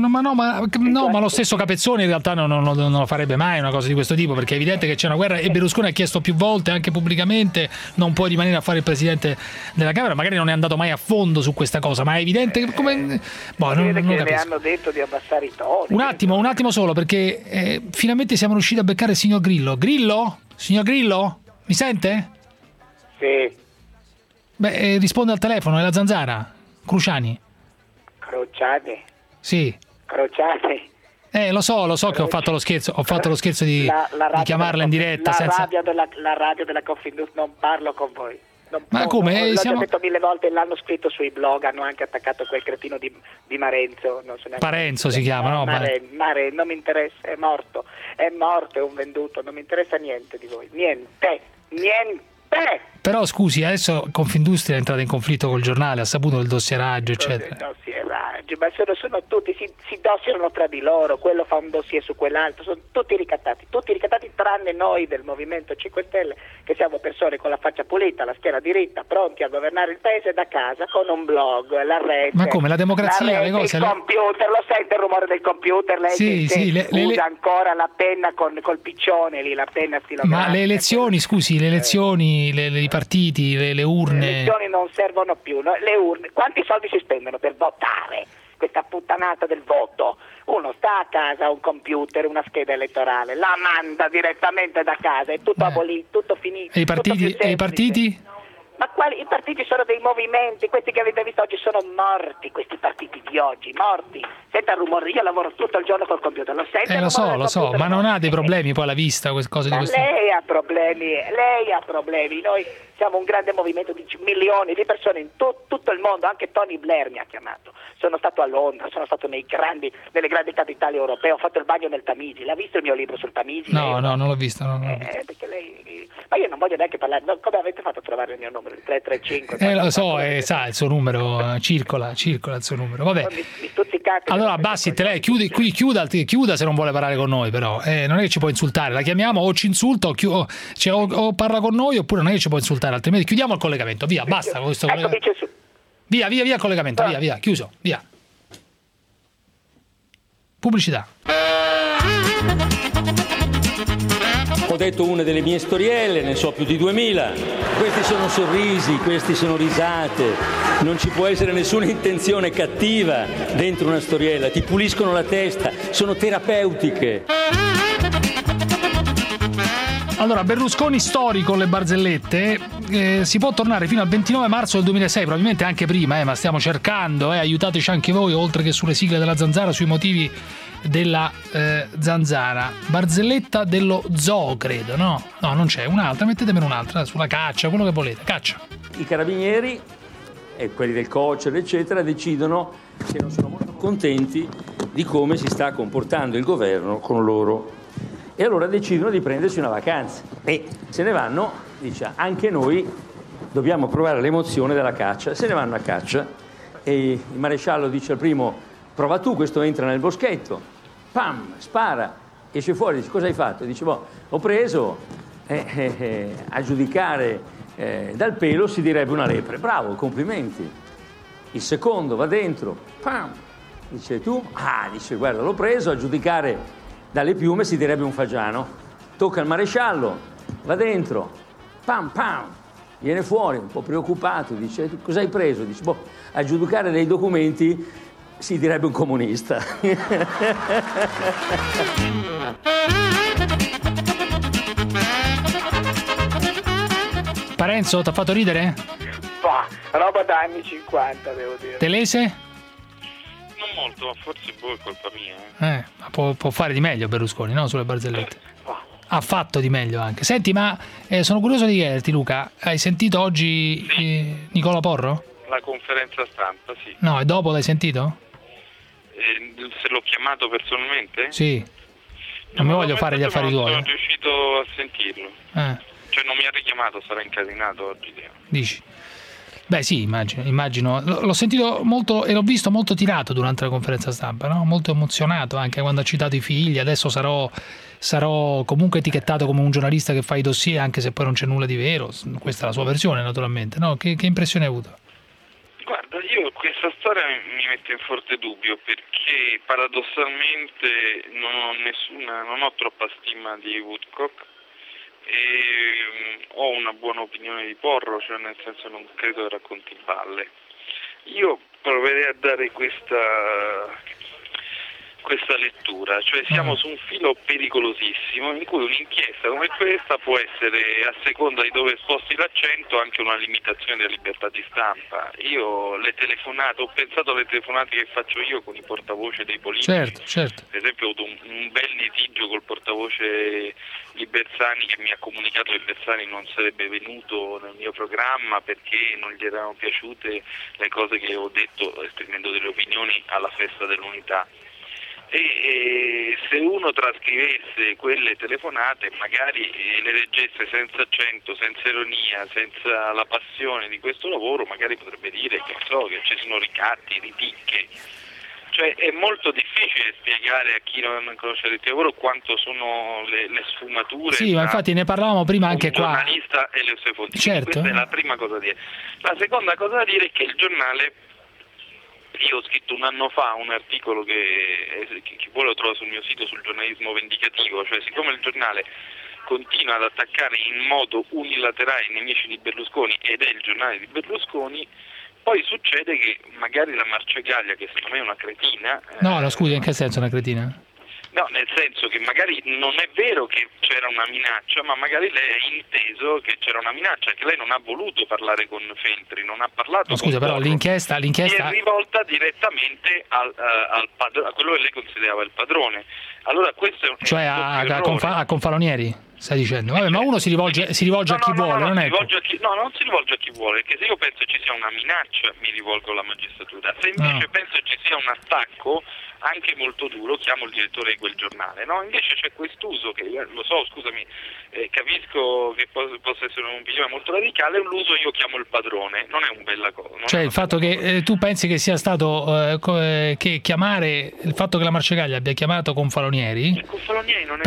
Ma lo stesso Capezzone in realtà non lo farebbe mai una cosa di questo tipo, perché è evidente che c'è una guerra e Berlusconi ha chiesto più volte, anche pubblicamente, non può rimanere a fare il presidente della Camera. Magari non è andato mai a fondo su questa cosa, ma è evidente che come... non le hanno detto di abbassare i toni. Un attimo solo, perché finalmente siamo riusciti a beccare il signor Grillo. Grillo? Signor Grillo? Mi sente? Sì. Beh, risponde al telefono, è la Zanzara. Crociani. Crociani? Sì. Crociani? Lo so che ho fatto lo scherzo di chiamarla in diretta. La radio della Confindustria, non parlo con voi. Ma come? L'ho detto 1000 volte, l'hanno scritto sui blog, hanno anche attaccato quel cretino di Marenzo. Parenzo si chiama, no? Mare, non mi interessa, è morto, è un venduto, non mi interessa niente di voi, niente. Però scusi, adesso Confindustria è entrata in conflitto col giornale, ha saputo del dossieraggio, eccetera. Dossieraggio, ma sono tutti, si dossierano tra di loro, quello fa un dossier su quell'altro, sono tutti ricattati tranne noi del Movimento 5 Stelle, che siamo persone con la faccia pulita, la schiena diritta, pronti a governare il paese da casa con un blog, la rete. Ma come, la democrazia, le cose? Il computer, lo sente il rumore del computer? Lei usa ancora la penna col piccione lì, la penna stilografica. Ma le elezioni, scusi, i partiti, le urne... Le elezioni non servono più, no? Le urne, quanti soldi si spendono per votare? Questa puttanata del voto. Uno sta a casa, ha un computer, una scheda elettorale, la manda direttamente da casa, è tutto abolito, tutto finito. E i partiti? Ma quali? I partiti sono dei movimenti, questi che avete visto oggi sono morti, questi partiti di oggi, morti. Senta il rumore, io lavoro tutto il giorno col computer, lo sente? Lo so, ma non ha dei problemi poi alla vista, queste cose di questo? Lei ha problemi, noi siamo un grande movimento di milioni di persone in tutto il mondo, anche Tony Blair mi ha chiamato. Sono stato a Londra, sono stato nelle grandi capitali europee, ho fatto il bagno nel Tamigi. L'ha visto il mio libro sul Tamigi? No, non l'ho visto. Perché lei... Ma io non voglio neanche parlare, come avete fatto a trovare il mio numero? Il 335? Lo so, sa il suo numero, circola il suo numero. Vabbè. Allora Bassett, lei chiuda se non vuole parlare con noi, però non è che ci può insultare, la chiamiamo o ci insulta o parla con noi, oppure non è che ci può insultare, altrimenti chiudiamo il collegamento, via, basta con questo collegamento. Via il collegamento, via, chiuso, via. Pubblicità. Ho detto una delle mie storielle, ne so più di 2000. Questi sono sorrisi, questi sono risate. Non ci può essere nessuna intenzione cattiva dentro una storiella. Ti puliscono la testa, sono terapeutiche. Allora, Berlusconi storico, le barzellette, si può tornare fino al 29 marzo del 2006, probabilmente anche prima, ma stiamo cercando, aiutateci anche voi, oltre che sulle sigle della Zanzara, sui motivi della Zanzara. Barzelletta dello zoo, credo, no? No, non c'è, un'altra, mettetemene un'altra, sulla caccia, quello che volete, caccia. I carabinieri e quelli del COCER, eccetera, decidono che non sono molto contenti di come si sta comportando il governo con loro. E allora decidono di prendersi una vacanza e se ne vanno, dice, anche noi dobbiamo provare l'emozione della caccia. Se ne vanno a caccia e il maresciallo dice al primo, prova tu, questo entra nel boschetto, pam, spara, esce fuori, dice, cosa hai fatto? Dice, ho preso, a giudicare dal pelo si direbbe una lepre. Bravo, complimenti. Il secondo va dentro, pam, dice tu, dice, guarda, l'ho preso, a giudicare dalle piume si direbbe un fagiano. Tocca al maresciallo, va dentro, pam pam, viene fuori un po' preoccupato, dice, cosa hai preso? Dice, a giudicare dei documenti si direbbe un comunista. Parenzo, ti ha fatto ridere? Roba da anni 50, devo dire. Telese? Non molto, forse è colpa mia. Ma può fare di meglio Berlusconi, no? Sulle barzellette. Ha fatto di meglio anche. Senti, ma sono curioso di chiederti, Luca, hai sentito oggi Nicola Porro? La conferenza stampa, sì. No, e dopo l'hai sentito? Se l'ho chiamato personalmente? Sì. Non mi voglio fare gli affari tuoi. Non sono riuscito a sentirlo. Cioè non mi ha richiamato, sarà incasinato oggi. Dici? Beh sì, immagino. L'ho sentito molto e l'ho visto molto tirato durante la conferenza stampa, no? Molto emozionato anche quando ha citato i figli. Adesso sarò comunque etichettato come un giornalista che fa i dossier, anche se poi non c'è nulla di vero. Questa è la sua versione, naturalmente, no? Che impressione hai avuto? io questa storia mi mette in forte dubbio, perché paradossalmente non ho troppa stima di Woodcock e ho una buona opinione di Porro, cioè nel senso non credo che racconti balle. Io proverei a dare questa lettura, cioè siamo su un filo pericolosissimo in cui un'inchiesta come questa può essere, a seconda di dove sposti l'accento, anche una limitazione della libertà di stampa. Io ho pensato alle telefonate che faccio io con i portavoce dei politici. Certo. Per esempio ho avuto un bel litigio col portavoce di Bersani, che mi ha comunicato che Bersani non sarebbe venuto nel mio programma perché non gli erano piaciute le cose che ho detto esprimendo delle opinioni alla festa dell'unità. E se uno trascrivesse quelle telefonate, magari le leggesse senza accento, senza ironia, senza la passione di questo lavoro, magari potrebbe dire che ci sono ricatti, ripicche. Cioè è molto difficile spiegare a chi non conosce il lavoro quanto sono le sfumature. Sì, ma infatti ne parlavamo prima anche qua. Un giornalista e le sue fonti. Certo. Questa è la prima cosa da dire. La seconda cosa da dire è che il giornale, io ho scritto un anno fa un articolo che chi vuole lo trova sul mio sito, sul giornalismo vendicativo, cioè siccome il giornale continua ad attaccare in modo unilaterale i nemici di Berlusconi ed è il giornale di Berlusconi, poi succede che magari la Marcegaglia, che secondo me è una cretina... No, scusi, in che senso una cretina? No, nel senso che magari non è vero che c'era una minaccia, ma magari lei ha inteso che c'era una minaccia, che lei non ha voluto parlare con Feltri, non ha parlato con scusa, però Porro, l'inchiesta è rivolta direttamente a quello che lei considerava il padrone. Allora questo è un cioè a Confalonieri, stai dicendo? Vabbè, ma uno si rivolge a chi vuole, non è? Non si rivolge a chi vuole, perché se io penso ci sia una minaccia mi rivolgo alla magistratura, se invece penso ci sia un attacco anche molto duro, chiamo il direttore di quel giornale, no? Invece c'è quest'uso che, lo so, scusami, capisco che possa essere un'opinione molto radicale, l'uso io chiamo il padrone, non è un bella cosa. Cioè il fatto che tu pensi che sia stato che chiamare, il fatto che la Marcegaglia abbia chiamato Confalonieri? Confalonieri non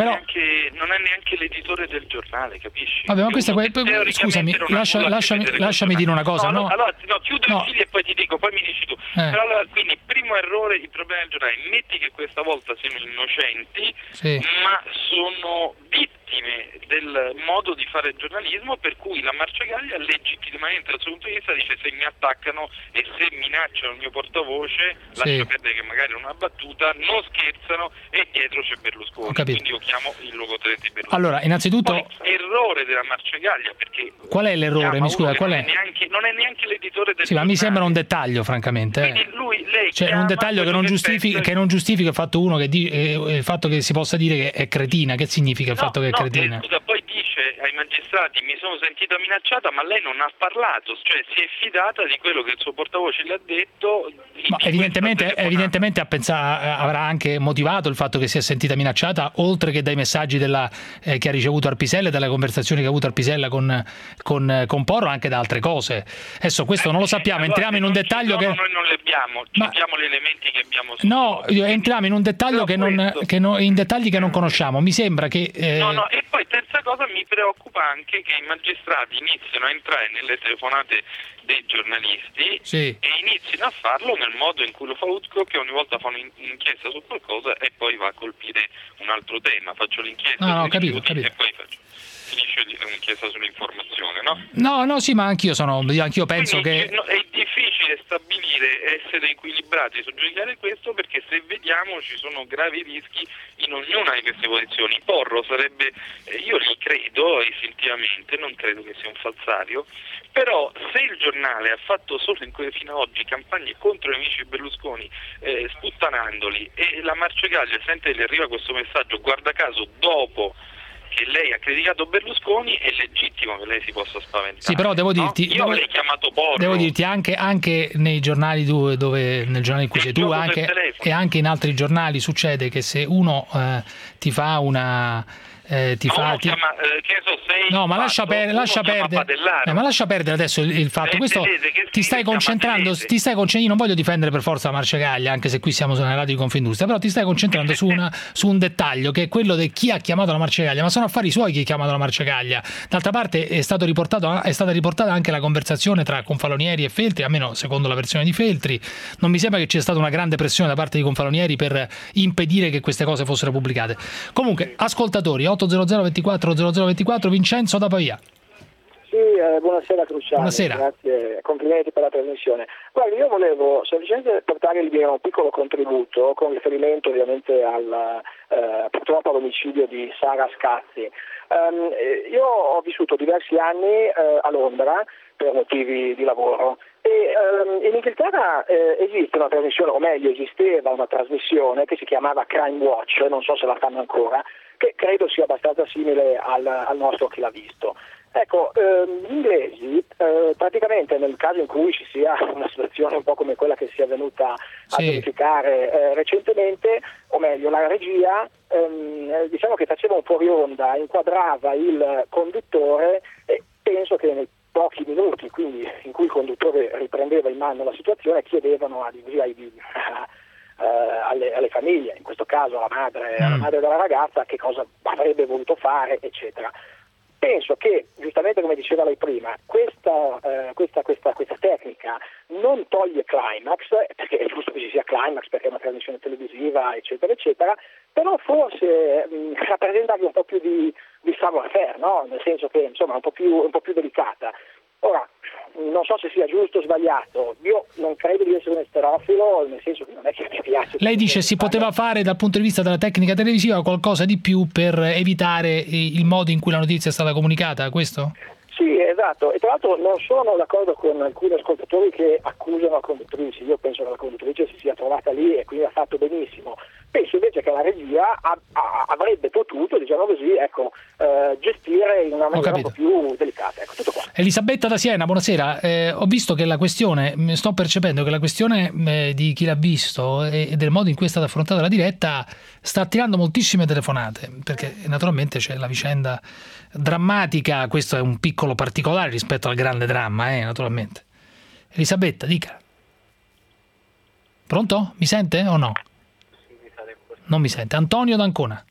è neanche l'editore del giornale, capisci? Vabbè, ma questa scusami, lasciami dire una cosa, no? Allora chiudo il filo e poi ti dico, poi mi dici tu. Però allora, quindi primo errore, il problema del giornale, metti che questa volta siano innocenti, ma sono vittime del modo di fare giornalismo, per cui la Marcegaglia legittimamente dal suo punto di vista dice: se mi attaccano e se minacciano il mio portavoce, lascia perdere che magari è una battuta, non scherzano e dietro c'è Berlusconi, quindi io chiamo il luogotenente di Berlusconi. Allora, innanzitutto errore della Marcegaglia, perché qual è l'errore? Mi scusa, qual è? Non è neanche l'editore del ma mi sembra un dettaglio, francamente. Lei cioè un dettaglio che non giustifica il fatto il fatto che si possa dire che è cretina. Che significa il fatto che è cretina? Scusa, poi dice ai magistrati: mi sono sentita minacciata, ma lei non ha parlato, cioè si è fidata di quello che il suo portavoce le ha detto. Ma evidentemente avrà anche motivato il fatto che si è sentita minacciata, oltre che dai messaggi che ha ricevuto Arpisella e dalle conversazioni che ha avuto Arpisella con Porro, anche da altre cose. Adesso questo non lo sappiamo, entriamo in un dettaglio che... Noi non le abbiamo, citiamo gli elementi che abbiamo... No, entriamo in un dettaglio in dettagli che non conosciamo. Mi sembra che... No, e poi terza cosa, mi preoccupa anche che i magistrati iniziano a entrare nelle telefonate dei giornalisti e inizino a farlo nel modo in cui lo fa Woodcock, che ogni volta fa un'inchiesta su qualcosa e poi va a colpire un altro tema. Faccio l'inchiesta capito. E poi finisce un'inchiesta sull'informazione, no? No, sì, ma anch'io penso quindi, che... è difficile stabilire, essere equilibrati su giudicare questo, perché se vediamo ci sono gravi rischi in ognuna di queste posizioni. Porro sarebbe, io gli credo istintivamente, non credo che sia un falsario, però se il giornale ha fatto solo fino ad oggi campagne contro i nemici Berlusconi, sputtanandoli, e la Marcegaglia sente che le arriva questo messaggio, guarda caso dopo che lei ha criticato Berlusconi, è legittimo che lei si possa spaventare. Sì, però devo dirti, io avrei chiamato Porro. Devo dirti anche nei giornali nel giornale in cui sei tu, e anche in altri giornali succede che se uno ti fa ma lascia perdere adesso il fatto. Questo ti stai concentrando, io non voglio difendere per forza la Marcegaglia, anche se qui siamo nella radio di Confindustria, però ti stai concentrando su un dettaglio che è quello di chi ha chiamato la Marcegaglia, ma sono affari suoi chi ha chiamato la Marcegaglia. D'altra parte è stata riportata anche la conversazione tra Confalonieri e Feltri, almeno secondo la versione di Feltri. Non mi sembra che c'è stata una grande pressione da parte di Confalonieri per impedire che queste cose fossero pubblicate. Comunque, ascoltatori, 800 24 0024, Vincenzo da Pavia. Sì, buonasera Cruciani. Buonasera. Grazie, complimenti per la trasmissione. Guardi, io volevo semplicemente portare un piccolo contributo con riferimento ovviamente al purtroppo all'omicidio di Sara Scazzi. Io ho vissuto diversi anni a Londra per motivi di lavoro e in Inghilterra esiste una trasmissione, o meglio esisteva una trasmissione che si chiamava Crime Watch, non so se la fanno ancora, che credo sia abbastanza simile al nostro Chi l'ha visto. Ecco, gli inglesi praticamente nel caso in cui ci sia una situazione un po' come quella che si è venuta a verificare recentemente, o meglio la regia diciamo che faceva un fuori onda, inquadrava il conduttore e penso che nei pochi minuti quindi in cui il conduttore riprendeva in mano la situazione chiedevano alle famiglie, in questo caso alla madre della ragazza, che cosa avrebbe voluto fare, eccetera. Penso che, giustamente come diceva lei prima, questa tecnica non toglie climax, perché è giusto che ci sia climax, perché è una trasmissione televisiva, eccetera, eccetera, però forse rappresenta anche un po' più di savoir-faire, no? Nel senso che insomma è un po' più delicata. Ora, non so se sia giusto o sbagliato, io non credo di essere un esterofilo, nel senso che non è che mi piace. Lei dice si poteva fare dal punto di vista della tecnica televisiva qualcosa di più per evitare il modo in cui la notizia è stata comunicata, questo? Sì, esatto, e tra l'altro non sono d'accordo con alcuni ascoltatori che accusano la conduttrice. Io penso che la conduttrice si sia trovata lì e quindi ha fatto benissimo. Penso invece che la regia avrebbe potuto, diciamo così, gestire in una maniera un po' più delicata. Ecco, tutto qua. Elisabetta da Siena, buonasera. Ho visto che sto percependo che la questione di Chi l'ha visto e del modo in cui è stata affrontata la diretta sta attirando moltissime telefonate, perché naturalmente c'è la vicenda drammatica, questo è un piccolo particolare rispetto al grande dramma, naturalmente. Elisabetta, dica. Pronto? Mi sente o no? Non mi sente. Antonio d'Ancona.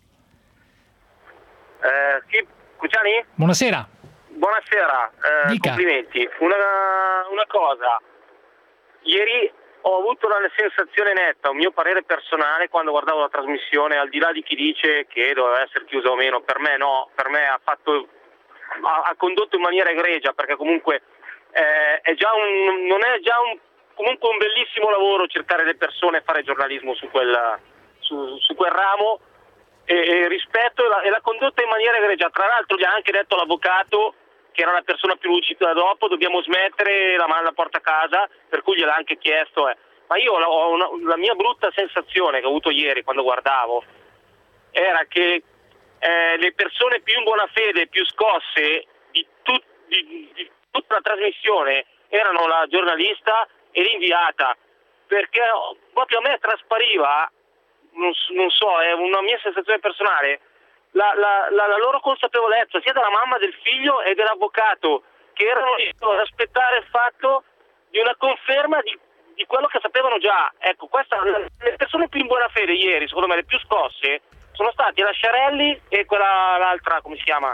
Sì, Cruciani? Buonasera. Buonasera, complimenti. Una cosa, ieri ho avuto una sensazione netta, un mio parere personale quando guardavo la trasmissione, al di là di chi dice che doveva essere chiusa o meno, per me no, per me ha condotto in maniera egregia, perché comunque non è già comunque un bellissimo lavoro cercare le persone e fare giornalismo su quel ramo, e rispetto e l'ha condotta in maniera egregia. Tra l'altro gli ha anche detto l'avvocato, che era la persona più lucida dopo, dobbiamo smettere, la porta a casa, per cui gliel'ha anche chiesto. Ma io la mia brutta sensazione che ho avuto ieri quando guardavo era che le persone più in buona fede, più scosse di tutta la trasmissione erano la giornalista e l'inviata, perché proprio a me traspariva, non so, è una mia sensazione personale, la loro consapevolezza sia della mamma del figlio e dell'avvocato, che erano lì ad aspettare il fatto di una conferma di quello che sapevano già. Ecco, le persone più in buona fede ieri, secondo me le più scosse, sono stati la Sciarelli e l'altra, come si chiama?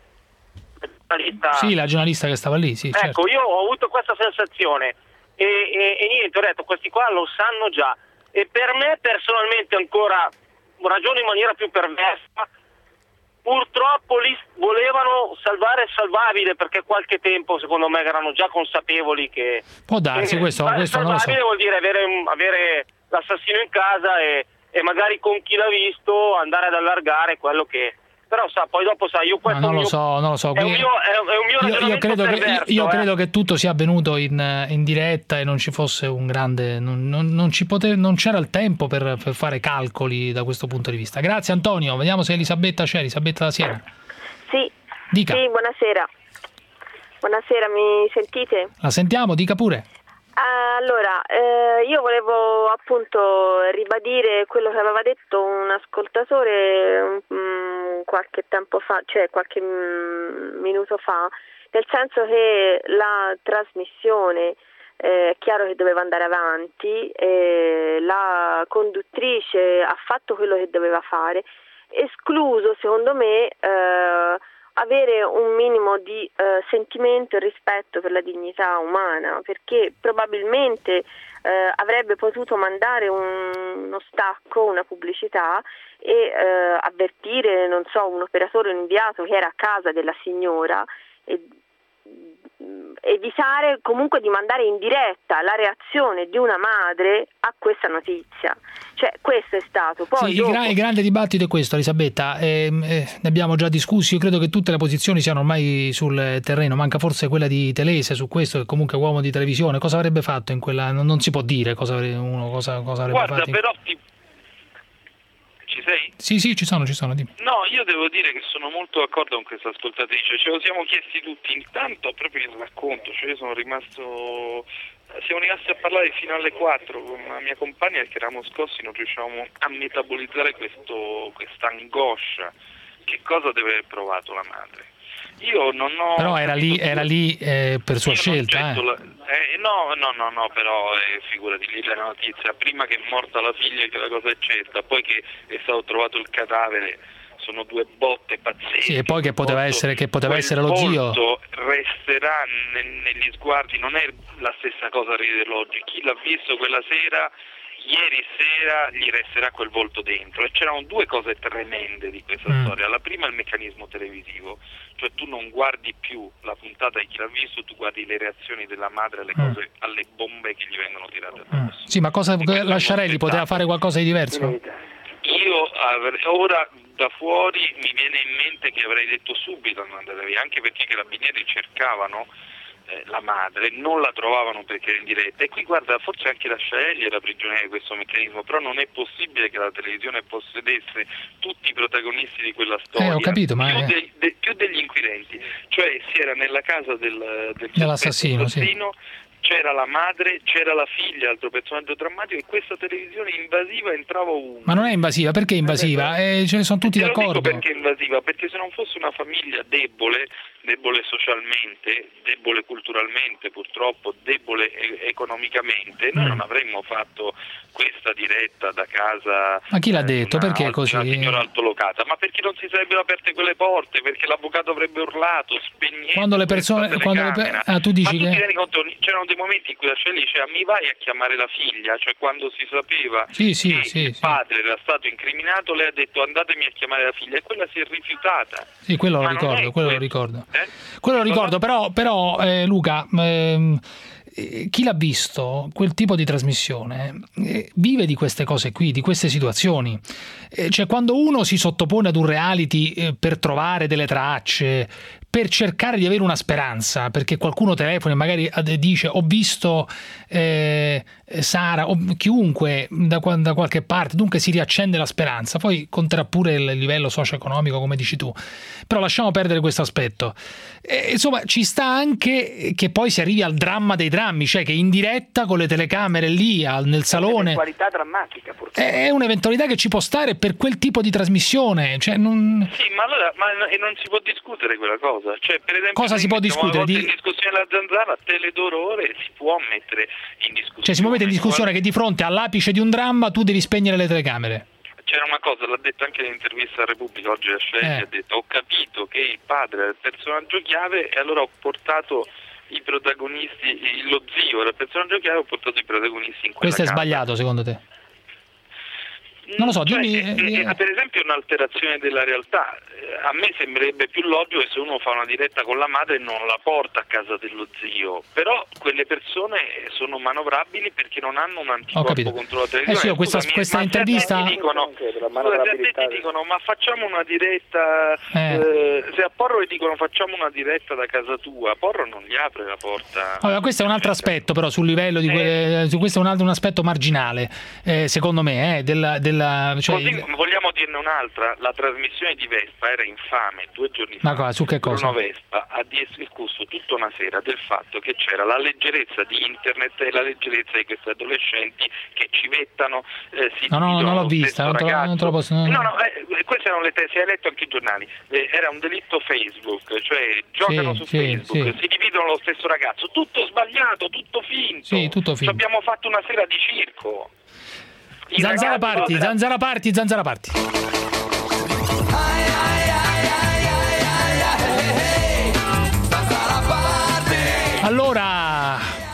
Sì, la giornalista che stava lì, sì. Ecco, certo. Io ho avuto questa sensazione e niente, ho detto, questi qua lo sanno già. E per me personalmente ancora ragiono in maniera più perversa, purtroppo lì volevano salvare il salvabile, perché qualche tempo secondo me erano già consapevoli che può darsi questo non lo so. Salvabile vuol dire avere l'assassino in casa e magari con Chi l'ha visto andare ad allargare quello che... Però poi dopo io questo non lo so. È un mio ragionamento io credo che tutto sia avvenuto in diretta e non ci fosse un grande non c'era il tempo per fare calcoli da questo punto di vista. Grazie Antonio, vediamo se Elisabetta c'è. Elisabetta da Siena. Sì. Dica. Sì, buonasera. Buonasera, mi sentite? La sentiamo, dica pure. Allora, io volevo appunto ribadire quello che aveva detto un ascoltatore qualche tempo fa, cioè qualche minuto fa, nel senso che la trasmissione è chiaro che doveva andare avanti, la conduttrice ha fatto quello che doveva fare, escluso secondo me avere un minimo di sentimento e rispetto per la dignità umana, perché probabilmente avrebbe potuto mandare uno stacco, una pubblicità e avvertire, non so, un operatore, un inviato che era a casa della signora e evitare comunque di mandare in diretta la reazione di una madre a questa notizia. Cioè questo è stato. Poi sì, il grande dibattito è questo, Elisabetta, ne abbiamo già discussi, io credo che tutte le posizioni siano ormai sul terreno, manca forse quella di Telese su questo, che comunque è uomo di televisione, cosa avrebbe fatto in quella, non si può dire cosa avrebbe Guarda, fatto. Però ci sei? Sì, ci sono, dimmi. No, io devo dire che sono molto d'accordo con questa ascoltatrice, ce lo siamo chiesti tutti, intanto proprio il racconto, cioè io siamo rimasti a parlare fino alle 4 con la mia compagna perché eravamo scossi, non riuscivamo a metabolizzare questa angoscia. Che cosa deve aver provato la madre? Io non ho... Però era lì per sua scelta. No, però figurati, lì la notizia, prima che è morta la figlia che la cosa è certa, poi che è stato trovato il cadavere, sono due botte pazzesche. Sì, e poi che poteva essere lo zio. Resterà negli sguardi, non è la stessa cosa ridere oggi. Chi l'ha visto quella sera, ieri sera gli resterà quel volto dentro. E c'erano due cose tremende di questa storia. La prima è il meccanismo televisivo, cioè tu non guardi più la puntata di Chi l'ha visto, tu guardi le reazioni della madre alle cose, alle bombe che gli vengono tirate addosso. Sì, ma cosa Lasciarelli poteva fare qualcosa di diverso? Io ora da fuori mi viene in mente che avrei detto subito andate via, anche perché i carabinieri cercavano la madre, non la trovavano perché era in diretta, e qui guarda, forse anche Lasciarelli era prigioniero di questo meccanismo, però non è possibile che la televisione possedesse tutti i protagonisti di quella storia, ho capito, ma più degli inquirenti, cioè si era nella casa dell'assassino, c'era la madre, c'era la figlia, altro personaggio drammatico, e questa televisione invasiva entrava ovunque. Ma non è invasiva, perché è invasiva? Ce ne sono tutti d'accordo. Perché è invasiva? Perché se non fosse una famiglia debole socialmente, debole culturalmente purtroppo, debole economicamente, noi non avremmo fatto questa diretta da casa. Ma chi l'ha detto? Perché è così? Una signora altolocata, ma perché non si sarebbero aperte quelle porte? Perché l'avvocato avrebbe urlato, spegnendo quando le persone tu dici ma tu ti rendi conto, c'erano dei momenti in cui Lasciarelli diceva mi vai a chiamare la figlia, cioè quando si sapeva che il padre era stato incriminato, lei ha detto andatemi a chiamare la figlia, e quella si è rifiutata. Sì, quello lo ricordo. Quello lo ricordo, però Luca, chi l'ha visto, quel tipo di trasmissione, vive di queste cose qui, di queste situazioni. Cioè quando uno si sottopone ad un reality per trovare delle tracce, per cercare di avere una speranza, perché qualcuno telefona e magari dice ho visto Sara o chiunque da qualche parte, dunque si riaccende la speranza, poi conterà pure il livello socio-economico come dici tu, però lasciamo perdere questo aspetto. Insomma ci sta anche che poi si arrivi al dramma dei drammi, cioè che in diretta con le telecamere lì nel salone, un'eventualità drammatica purtroppo. È un'eventualità che ci può stare per quel tipo di trasmissione, cioè non... Sì, ma allora non si può discutere quella cosa, cioè per esempio cosa si può discutere? In discussione la Zanzara, Teledorore si può mettere in discussione, cioè si può mettere in discussione che di fronte all'apice di un dramma tu devi spegnere le telecamere. C'era una cosa, l'ha detto anche nell'intervista a Repubblica oggi, Lasciarelli ha detto ho capito che il padre era il personaggio chiave e allora ho portato i protagonisti, lo zio era il personaggio chiave, ho portato i protagonisti in quella Questo è casa. Sbagliato secondo te? Non lo so, dimmi. Per esempio è un'alterazione della realtà. A me sembrerebbe più logico che se uno fa una diretta con la madre non la porta a casa dello zio, però quelle persone sono manovrabili perché non hanno un anticorpo contro la televisione. Questa intervista dicono ma facciamo una diretta se a Porro gli dicono facciamo una diretta da casa tua, Porro non gli apre la porta. Allora, questo è un altro aspetto, però sul livello di questo è un aspetto marginale, secondo me, Così vogliamo dirne un'altra, la trasmissione di Vespa era infame 2 giorni fa. Ma su che cosa? Bruno Vespa ha discusso tutta una sera del fatto che c'era la leggerezza di internet e la leggerezza di questi adolescenti che civettano, si non l'ho vista, non te lo posso. queste erano le tesi, hai letto anche i giornali, era un delitto Facebook, cioè giocano su Facebook, si dividono lo stesso ragazzo, tutto sbagliato, tutto finto. Sì, tutto finto. Ci abbiamo fatto una sera di circo. Zanzara parti. Allora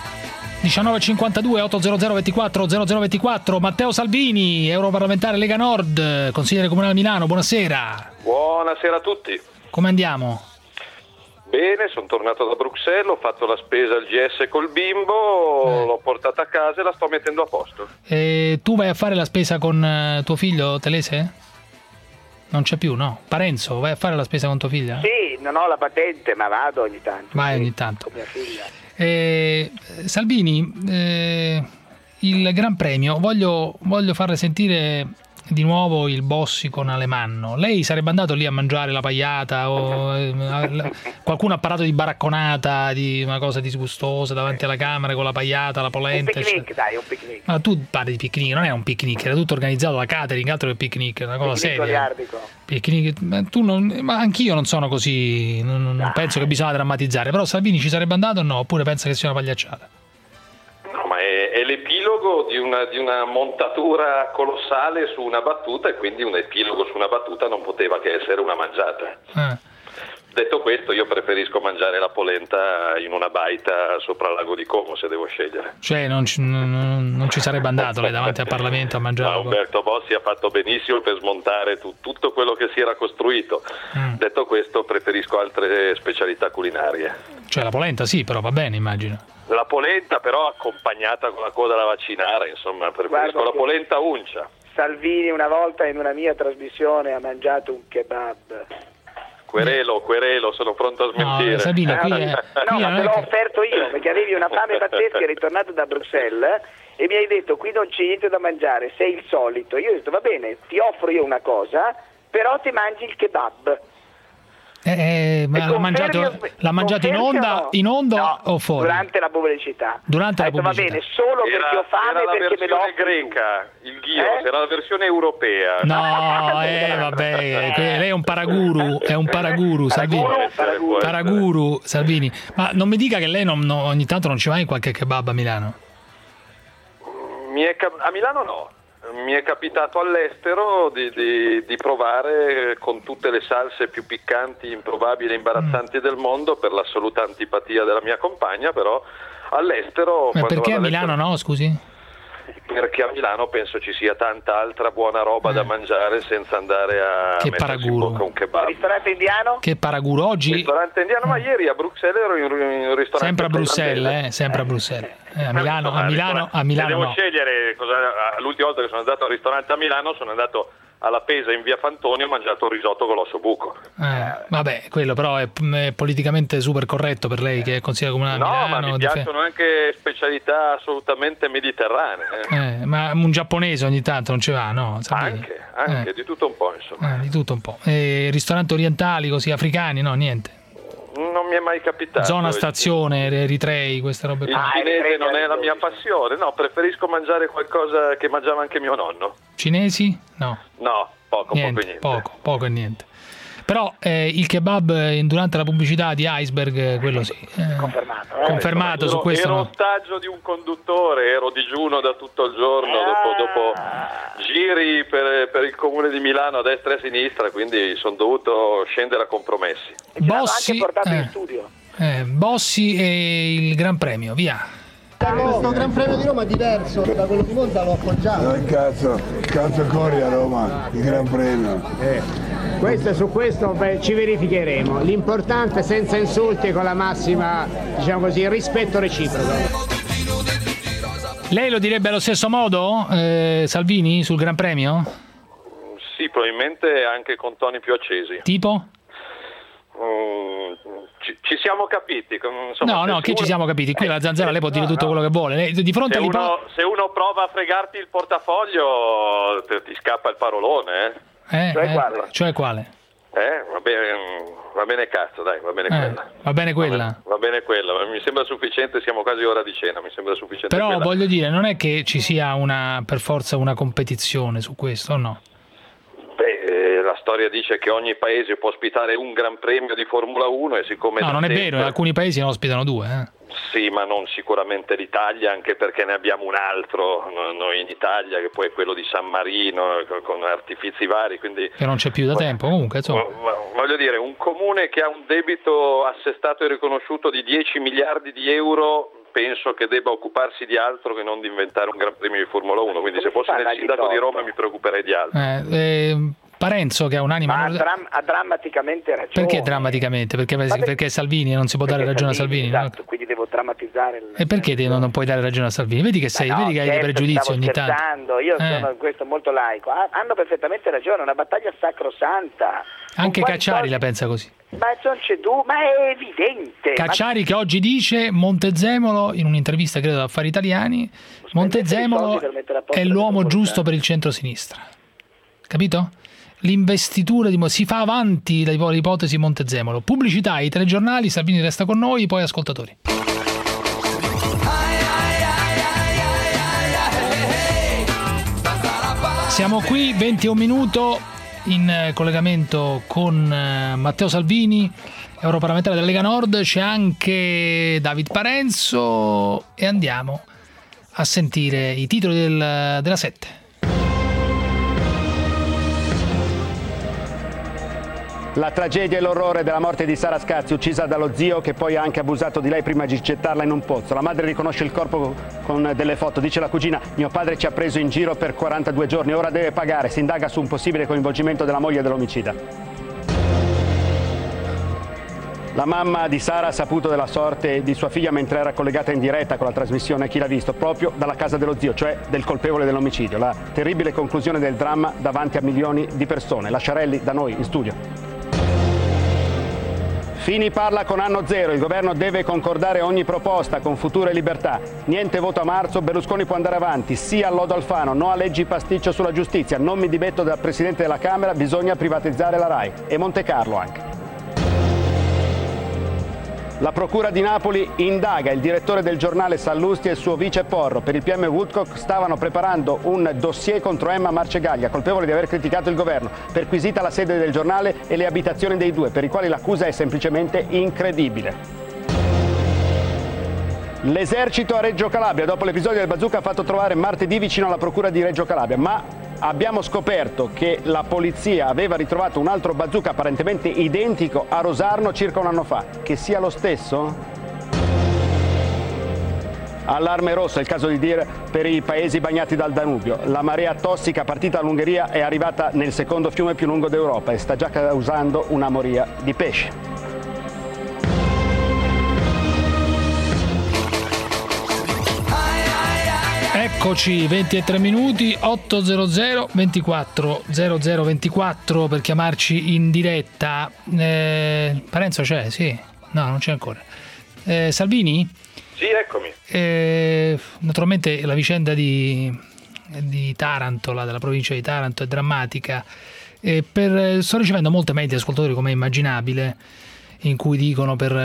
1952 800 24 0024 Matteo Salvini, europarlamentare Lega Nord, consigliere comunale Milano, buonasera. Buonasera a tutti. Come andiamo? Bene, sono tornato da Bruxelles, ho fatto la spesa al GS col bimbo, l'ho portata a casa e la sto mettendo a posto. E tu vai a fare la spesa con tuo figlio Telese? Non c'è più, no? Parenzo, vai a fare la spesa con tua figlia? Sì, non ho la patente, ma vado ogni tanto. Vai ogni tanto. Con mia figlia. Salvini, il Gran Premio, voglio farle sentire di nuovo il Bossi con Alemanno. Lei sarebbe andato lì a mangiare la pagliata o qualcuno ha parlato di baracconata, di una cosa disgustosa davanti alla Camera con la pagliata, la polenta? Un picnic, dai, un picnic. Ma tu parli di picnic, non è un picnic, era tutto organizzato da catering, altro che picnic, è una cosa seria. Picnic, ma anch'io non sono così, non penso che bisogna drammatizzare, però Salvini ci sarebbe andato o no? Oppure pensa che sia una pagliacciata? No, ma è l'epilogo di una montatura colossale su una battuta, e quindi un epilogo su una battuta non poteva che essere una mangiata. Detto questo, io preferisco mangiare la polenta in una baita sopra il lago di Como, se devo scegliere. Cioè non ci sarebbe andato lei davanti al Parlamento a mangiare? Ma Umberto Bossi ha fatto benissimo per smontare tutto quello che si era costruito. Detto questo, preferisco altre specialità culinarie. Cioè la polenta sì, però va bene, immagino. La polenta però accompagnata con la coda da vaccinare, insomma, preferisco la polenta uncia. Salvini una volta in una mia trasmissione ha mangiato un kebab. Querelo, sono pronto a smentire. No, Sabina, ma te l'ho offerto io, perché avevi una fame pazzesca, eri tornato da Bruxelles e mi hai detto qui non c'è niente da mangiare, sei il solito. Io ho detto va bene, ti offro io una cosa, però ti mangi il kebab. Ma l'ha mangiato in onda o fuori? Durante la pubblicità. Durante la pubblicità. Va bene, solo perché ho fame, perché me lo offri greca, il gyros, era la versione europea. No, vabbè, lei è un paraguru, Salvini. Paraguru, Salvini. Ma non mi dica che lei ogni tanto non ci va in qualche kebab a Milano? A Milano no. Mi è capitato all'estero di provare con tutte le salse più piccanti, improbabili e imbarazzanti del mondo, per l'assoluta antipatia della mia compagna, però all'estero... Ma perché a Milano no, scusi? Perché a Milano penso ci sia tanta altra buona roba da mangiare senza andare a mettersi in bocca un kebab. Ristorante indiano? Che paraguro oggi? Ristorante indiano, ma ieri a Bruxelles ero in un ristorante. Sempre a Bruxelles, sempre a Bruxelles. A Milano devo no. Scegliere l'ultima volta che sono andato al ristorante a Milano, sono andato alla Pesa in via Fantoni, ho mangiato un risotto con l'osso buco. Vabbè, quello però è politicamente super corretto per lei, che è consigliere comunale a Milano. No, ma mi piacciono anche specialità assolutamente mediterranee. Ma un giapponese ogni tanto non ci va, no? Anche di tutto un po', insomma. Di tutto un po'. Ristoranti orientali, così, africani, no? Niente. Non mi è mai capitato. Zona stazione, eritrei, queste robe qua. Il cinese non è la mia passione, no, preferisco mangiare qualcosa che mangiava anche mio nonno. Cinesi? No. No, poco e niente. Poco e niente. Però il kebab durante la pubblicità di Iceberg, quello sì. Confermato su questo. Ero ostaggio di un conduttore, ero digiuno da tutto il giorno, dopo giri per il comune di Milano a destra e a sinistra, quindi sono dovuto scendere a compromessi. Bossi, anche portato in studio. Bossi e il Gran Premio, via. Questo Gran Premio di Roma è diverso da quello di Monza, l'ho appoggiato. No, cazzo corri a Roma, il Gran Premio. Su questo ci verificheremo. L'importante senza insulti e con la massima, diciamo così, rispetto reciproco. Lei lo direbbe allo stesso modo, Salvini, sul Gran Premio? Sì, probabilmente anche con toni più accesi. Tipo? Ci siamo capiti. Insomma, no, che ci siamo capiti? Qui la Zanzara lei può dire tutto quello che vuole. Di fronte se uno prova a fregarti il portafoglio, ti scappa il parolone. Cioè quale? Va bene cazzo, dai, va bene quella. Va bene quella? Va bene quella, mi sembra sufficiente, siamo quasi ora di cena, mi sembra sufficiente. Però quella. voglio dire, non è che ci sia per forza una competizione su questo, o no? la storia dice che ogni paese può ospitare un gran premio di Formula 1 e siccome... No, non è vero, alcuni paesi ne ospitano 2. Sì, ma non sicuramente l'Italia, anche perché ne abbiamo un altro noi in Italia, che poi è quello di San Marino, con artifizi vari, quindi... Che non c'è più da tempo, comunque, insomma. Voglio dire, un comune che ha un debito assestato e riconosciuto di 10 miliardi di euro... penso che debba occuparsi di altro che non di inventare un Gran Premio di Formula 1, quindi se fossi nel sindaco di Roma mi preoccuperei di altro. Parenzo, che ha un'anima... Ha drammaticamente ragione. Perché drammaticamente? Perché Salvini, non si può dare ragione a Salvini. Esatto, no? Quindi devo drammatizzare... E perché non puoi dare ragione a Salvini? Vedi che vedi che hai dei pregiudizi ogni tanto. Io sono in questo molto laico. Hanno perfettamente ragione, è una battaglia sacrosanta. Anche Cacciari la pensa così. Ma non c'è dubbio, ma è evidente. Cacciari che oggi dice Montezemolo, in un'intervista credo da Affari Italiani, Montezemolo è l'uomo giusto per il centro-sinistra. Capito? L'investitura si fa avanti l'ipotesi Montezemolo. Pubblicità, i telegiornali, Salvini resta con noi, poi ascoltatori. Siamo qui, 21 minuti, in collegamento con Matteo Salvini, europarlamentare della Lega Nord. C'è anche David Parenzo e andiamo a sentire i titoli della 7. La tragedia e l'orrore della morte di Sara Scazzi, uccisa dallo zio che poi ha anche abusato di lei prima di gettarla in un pozzo. La madre riconosce il corpo con delle foto. Dice la cugina: mio padre ci ha preso in giro per 42 giorni, ora deve pagare. Si indaga su un possibile coinvolgimento della moglie dell'omicida. La mamma di Sara ha saputo della sorte di sua figlia mentre era collegata in diretta con la trasmissione Chi l'ha visto, proprio dalla casa dello zio, cioè del colpevole dell'omicidio. La terribile conclusione del dramma davanti a milioni di persone. La Sciarelli da noi in studio. Fini parla con Anno Zero, il governo deve concordare ogni proposta con Futuro e Libertà. Niente voto a marzo, Berlusconi può andare avanti, sì al lodo Alfano, no a leggi pasticcio sulla giustizia, non mi dimetto da Presidente della Camera, bisogna privatizzare la RAI e Monte Carlo anche. La Procura di Napoli indaga il direttore del giornale Sallusti e il suo vice Porro. Per il PM Woodcock stavano preparando un dossier contro Emma Marcegaglia, colpevole di aver criticato il governo. Perquisita la sede del giornale e le abitazioni dei due, per i quali l'accusa è semplicemente incredibile. L'esercito a Reggio Calabria, dopo l'episodio del bazooka, ha fatto trovare martedì vicino alla Procura di Reggio Calabria, ma abbiamo scoperto che la polizia aveva ritrovato un altro bazooka apparentemente identico a Rosarno circa un anno fa. Che sia lo stesso? Allarme rosso, è il caso di dire, per i paesi bagnati dal Danubio. La marea tossica partita dall'Ungheria è arrivata nel secondo fiume più lungo d'Europa e sta già causando una moria di pesci. Eccoci, 23 minuti, 800 24 0024 per chiamarci in diretta. Parenzo c'è? Sì? No, non c'è ancora. Salvini? Sì, eccomi. Naturalmente la vicenda di Taranto, della provincia di Taranto, è drammatica. Sto ricevendo molte mail di ascoltatori, come è immaginabile, in cui dicono per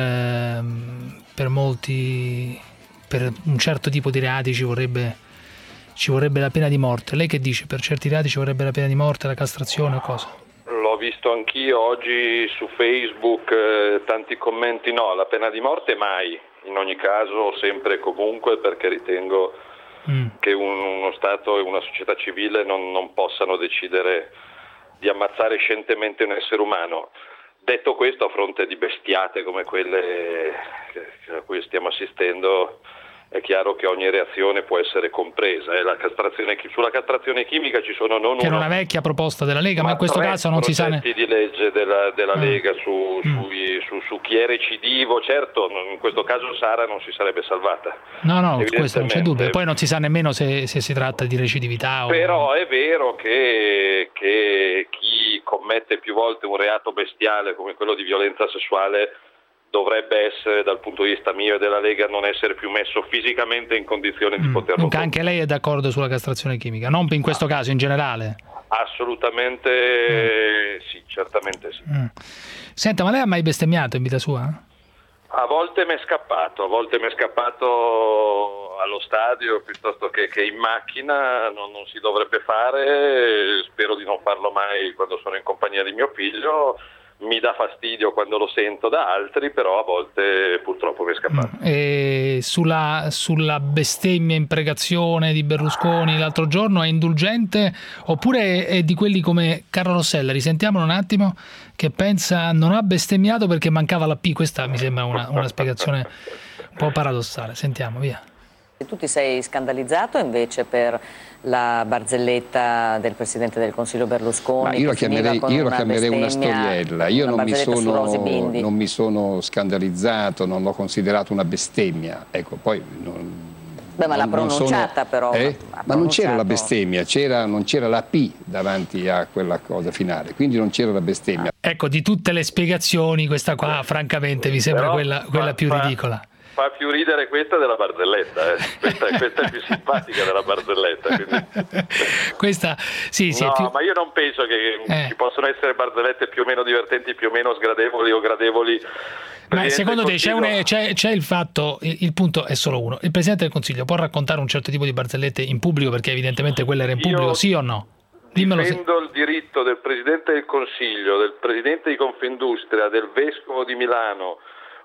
molti... per un certo tipo di reati ci vorrebbe la pena di morte. Lei che dice? Per certi reati ci vorrebbe la pena di morte, la castrazione o cosa? L'ho visto anch'io oggi su Facebook, tanti commenti no, la pena di morte mai, in ogni caso sempre e comunque, perché ritengo che uno Stato e una società civile non possano decidere di ammazzare scientemente un essere umano. Detto questo, a fronte di bestiate come quelle a cui stiamo assistendo, è chiaro che ogni reazione può essere compresa. Sulla castrazione chimica ci sono che era una vecchia proposta della Lega, ma in questo caso non si sa progetti di legge della Lega su chi è recidivo. Certo, in questo caso Sara non si sarebbe salvata. No, questo non c'è dubbio. Poi non si sa nemmeno se si tratta di recidività. Però è vero che chi commette più volte un reato bestiale come quello di violenza sessuale dovrebbe essere, dal punto di vista mio e della Lega, non essere più messo fisicamente in condizione di poterlo. Dunque anche lei è d'accordo sulla castrazione chimica, non in questo caso, in generale? Assolutamente sì, certamente sì. Senta, ma lei ha mai bestemmiato in vita sua? A volte mi è scappato allo stadio piuttosto che in macchina, non si dovrebbe fare, spero di non farlo mai quando sono in compagnia di mio figlio, mi dà fastidio quando lo sento da altri, però a volte purtroppo mi è scappato. E sulla bestemmia, imprecazione di Berlusconi l'altro giorno è indulgente oppure è di quelli come Carlo Rossella? Risentiamolo un attimo, che pensa non ha bestemmiato perché mancava la P. Questa mi sembra una spiegazione un po' paradossale. Sentiamo, via. Tu ti sei scandalizzato invece per la barzelletta del Presidente del Consiglio Berlusconi? Ma io lo chiamerei una storiella. Io non mi sono scandalizzato, non l'ho considerato una bestemmia. Ecco, poi ma l'ha pronunciata però. Ma non c'era la bestemmia, non c'era la P davanti a quella cosa finale, quindi non c'era la bestemmia. Ecco, di tutte le spiegazioni questa qua francamente mi sembra quella più ridicola. Fa più ridere questa della barzelletta, questa è più simpatica della barzelletta. Questa sì, no, più... ma io non penso che ci possono essere barzellette più o meno divertenti, più o meno sgradevoli o gradevoli. Ma secondo te c'è il fatto, il punto è solo uno: il Presidente del Consiglio può raccontare un certo tipo di barzellette in pubblico, perché evidentemente quella era in pubblico, sì o no? Dimmelo. Difendo il diritto del Presidente del Consiglio, del Presidente di Confindustria, del Vescovo di Milano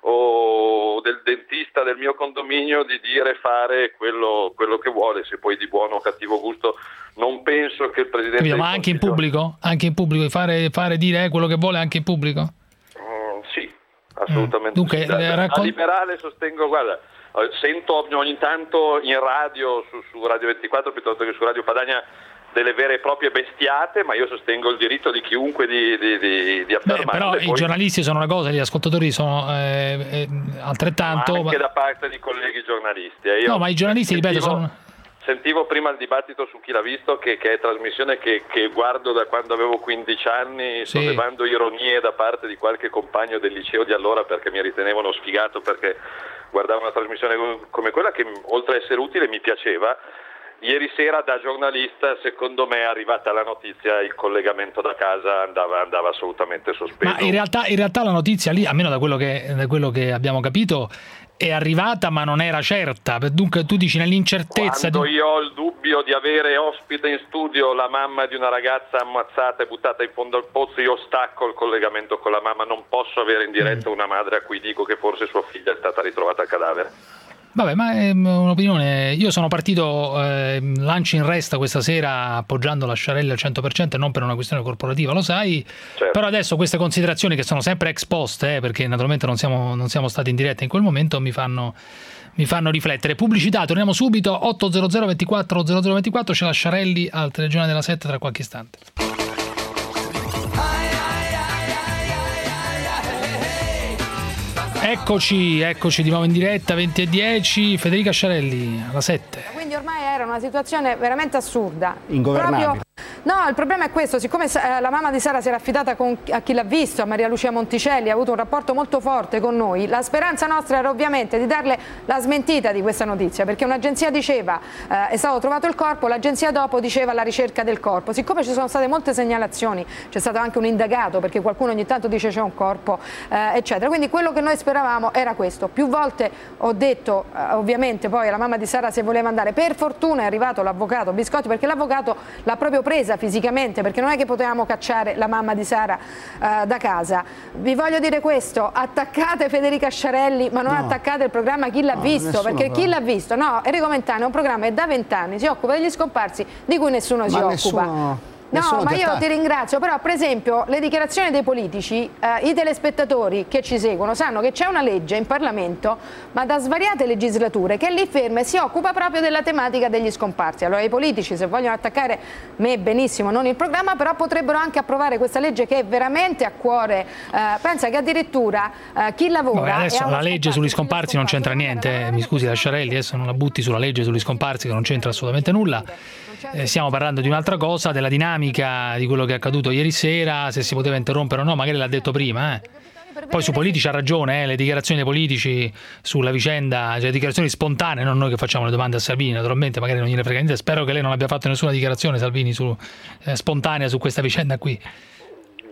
o del dentista del mio condominio di dire e fare quello che vuole, se poi di buono o cattivo gusto. Non penso che il Presidente ma anche in pubblico? Anche in pubblico fare dire quello che vuole anche in pubblico? Sì, assolutamente. Dunque, sì. Da liberale sostengo, guarda, sento ogni tanto in radio su Radio 24 piuttosto che su Radio Padania delle vere e proprie bestiate, ma io sostengo il diritto di chiunque di affermarle. Però i giornalisti sono una cosa, gli ascoltatori sono altrettanto. Ma anche da parte di colleghi giornalisti. No, ma i giornalisti, ripeto, Sentivo prima il dibattito su Chi l'ha visto, che è trasmissione che guardo da quando avevo 15 anni, sollevando ironie da parte di qualche compagno del liceo di allora perché mi ritenevano sfigato perché guardavo una trasmissione come quella che, oltre a essere utile, mi piaceva. Ieri sera da giornalista, secondo me, è arrivata la notizia, il collegamento da casa andava assolutamente sospeso. Ma in realtà la notizia lì, almeno da quello che abbiamo capito, è arrivata ma non era certa. Dunque tu dici nell'incertezza. Quando io ho il dubbio di avere ospite in studio la mamma di una ragazza ammazzata e buttata in fondo al pozzo, io stacco il collegamento con la mamma. Non posso avere in diretta una madre a cui dico che forse sua figlia è stata ritrovata a cadavere. Vabbè, ma è un'opinione. Io sono partito lancio in resta questa sera appoggiando la Sciarelli al 100% e non per una questione corporativa, lo sai. Certo. Però adesso queste considerazioni, che sono sempre ex post, perché naturalmente non siamo stati in diretta in quel momento, mi fanno riflettere. Pubblicità, torniamo subito. 800 24 0024, c'è la Sciarelli al Telegiornale della 7 tra qualche istante. Eccoci di nuovo in diretta, 20:10, Federica Sciarelli alla 7. Quindi ormai era una situazione veramente assurda. Ingovernabile. No, il problema è questo: siccome la mamma di Sara si era affidata a Chi l'ha visto, a Maria Lucia Monticelli, ha avuto un rapporto molto forte con noi, la speranza nostra era ovviamente di darle la smentita di questa notizia, perché un'agenzia diceva è stato trovato il corpo, l'agenzia dopo diceva la ricerca del corpo. Siccome ci sono state molte segnalazioni, c'è stato anche un indagato, perché qualcuno ogni tanto dice c'è un corpo, eccetera. Quindi quello che noi speravamo era questo. Più volte ho detto, ovviamente poi la mamma di Sara se voleva andare, per fortuna è arrivato l'avvocato Biscotti, perché l'avvocato l'ha proprio presa fisicamente, perché non è che potevamo cacciare la mamma di Sara da casa. Vi voglio dire questo: attaccate Federica Sciarelli, ma non attaccate il programma Chi l'ha visto, perché Chi l'ha visto, Enrico Mentana è un programma che da 20 anni si occupa degli scomparsi di cui nessuno si occupa. No, ma io ti ringrazio, però per esempio le dichiarazioni dei politici, i telespettatori che ci seguono sanno che c'è una legge in Parlamento, ma da svariate legislature, che è lì ferma e si occupa proprio della tematica degli scomparsi. Allora i politici, se vogliono attaccare me, benissimo, non il programma, però potrebbero anche approvare questa legge che è veramente a cuore. Pensa che addirittura chi lavora... adesso la legge sugli scomparsi non c'entra niente, mi scusi la Sciarelli, adesso non la butti sulla legge sugli scomparsi che non c'entra assolutamente nulla. Stiamo parlando di un'altra cosa, della dinamica di quello che è accaduto ieri sera, se si poteva interrompere o no, magari l'ha detto prima. Poi su politici ha ragione, le dichiarazioni dei politici sulla vicenda, cioè dichiarazioni spontanee, non noi che facciamo le domande a Salvini, naturalmente magari non gliene frega niente. Spero che lei non abbia fatto nessuna dichiarazione, Salvini, spontanea su questa vicenda qui.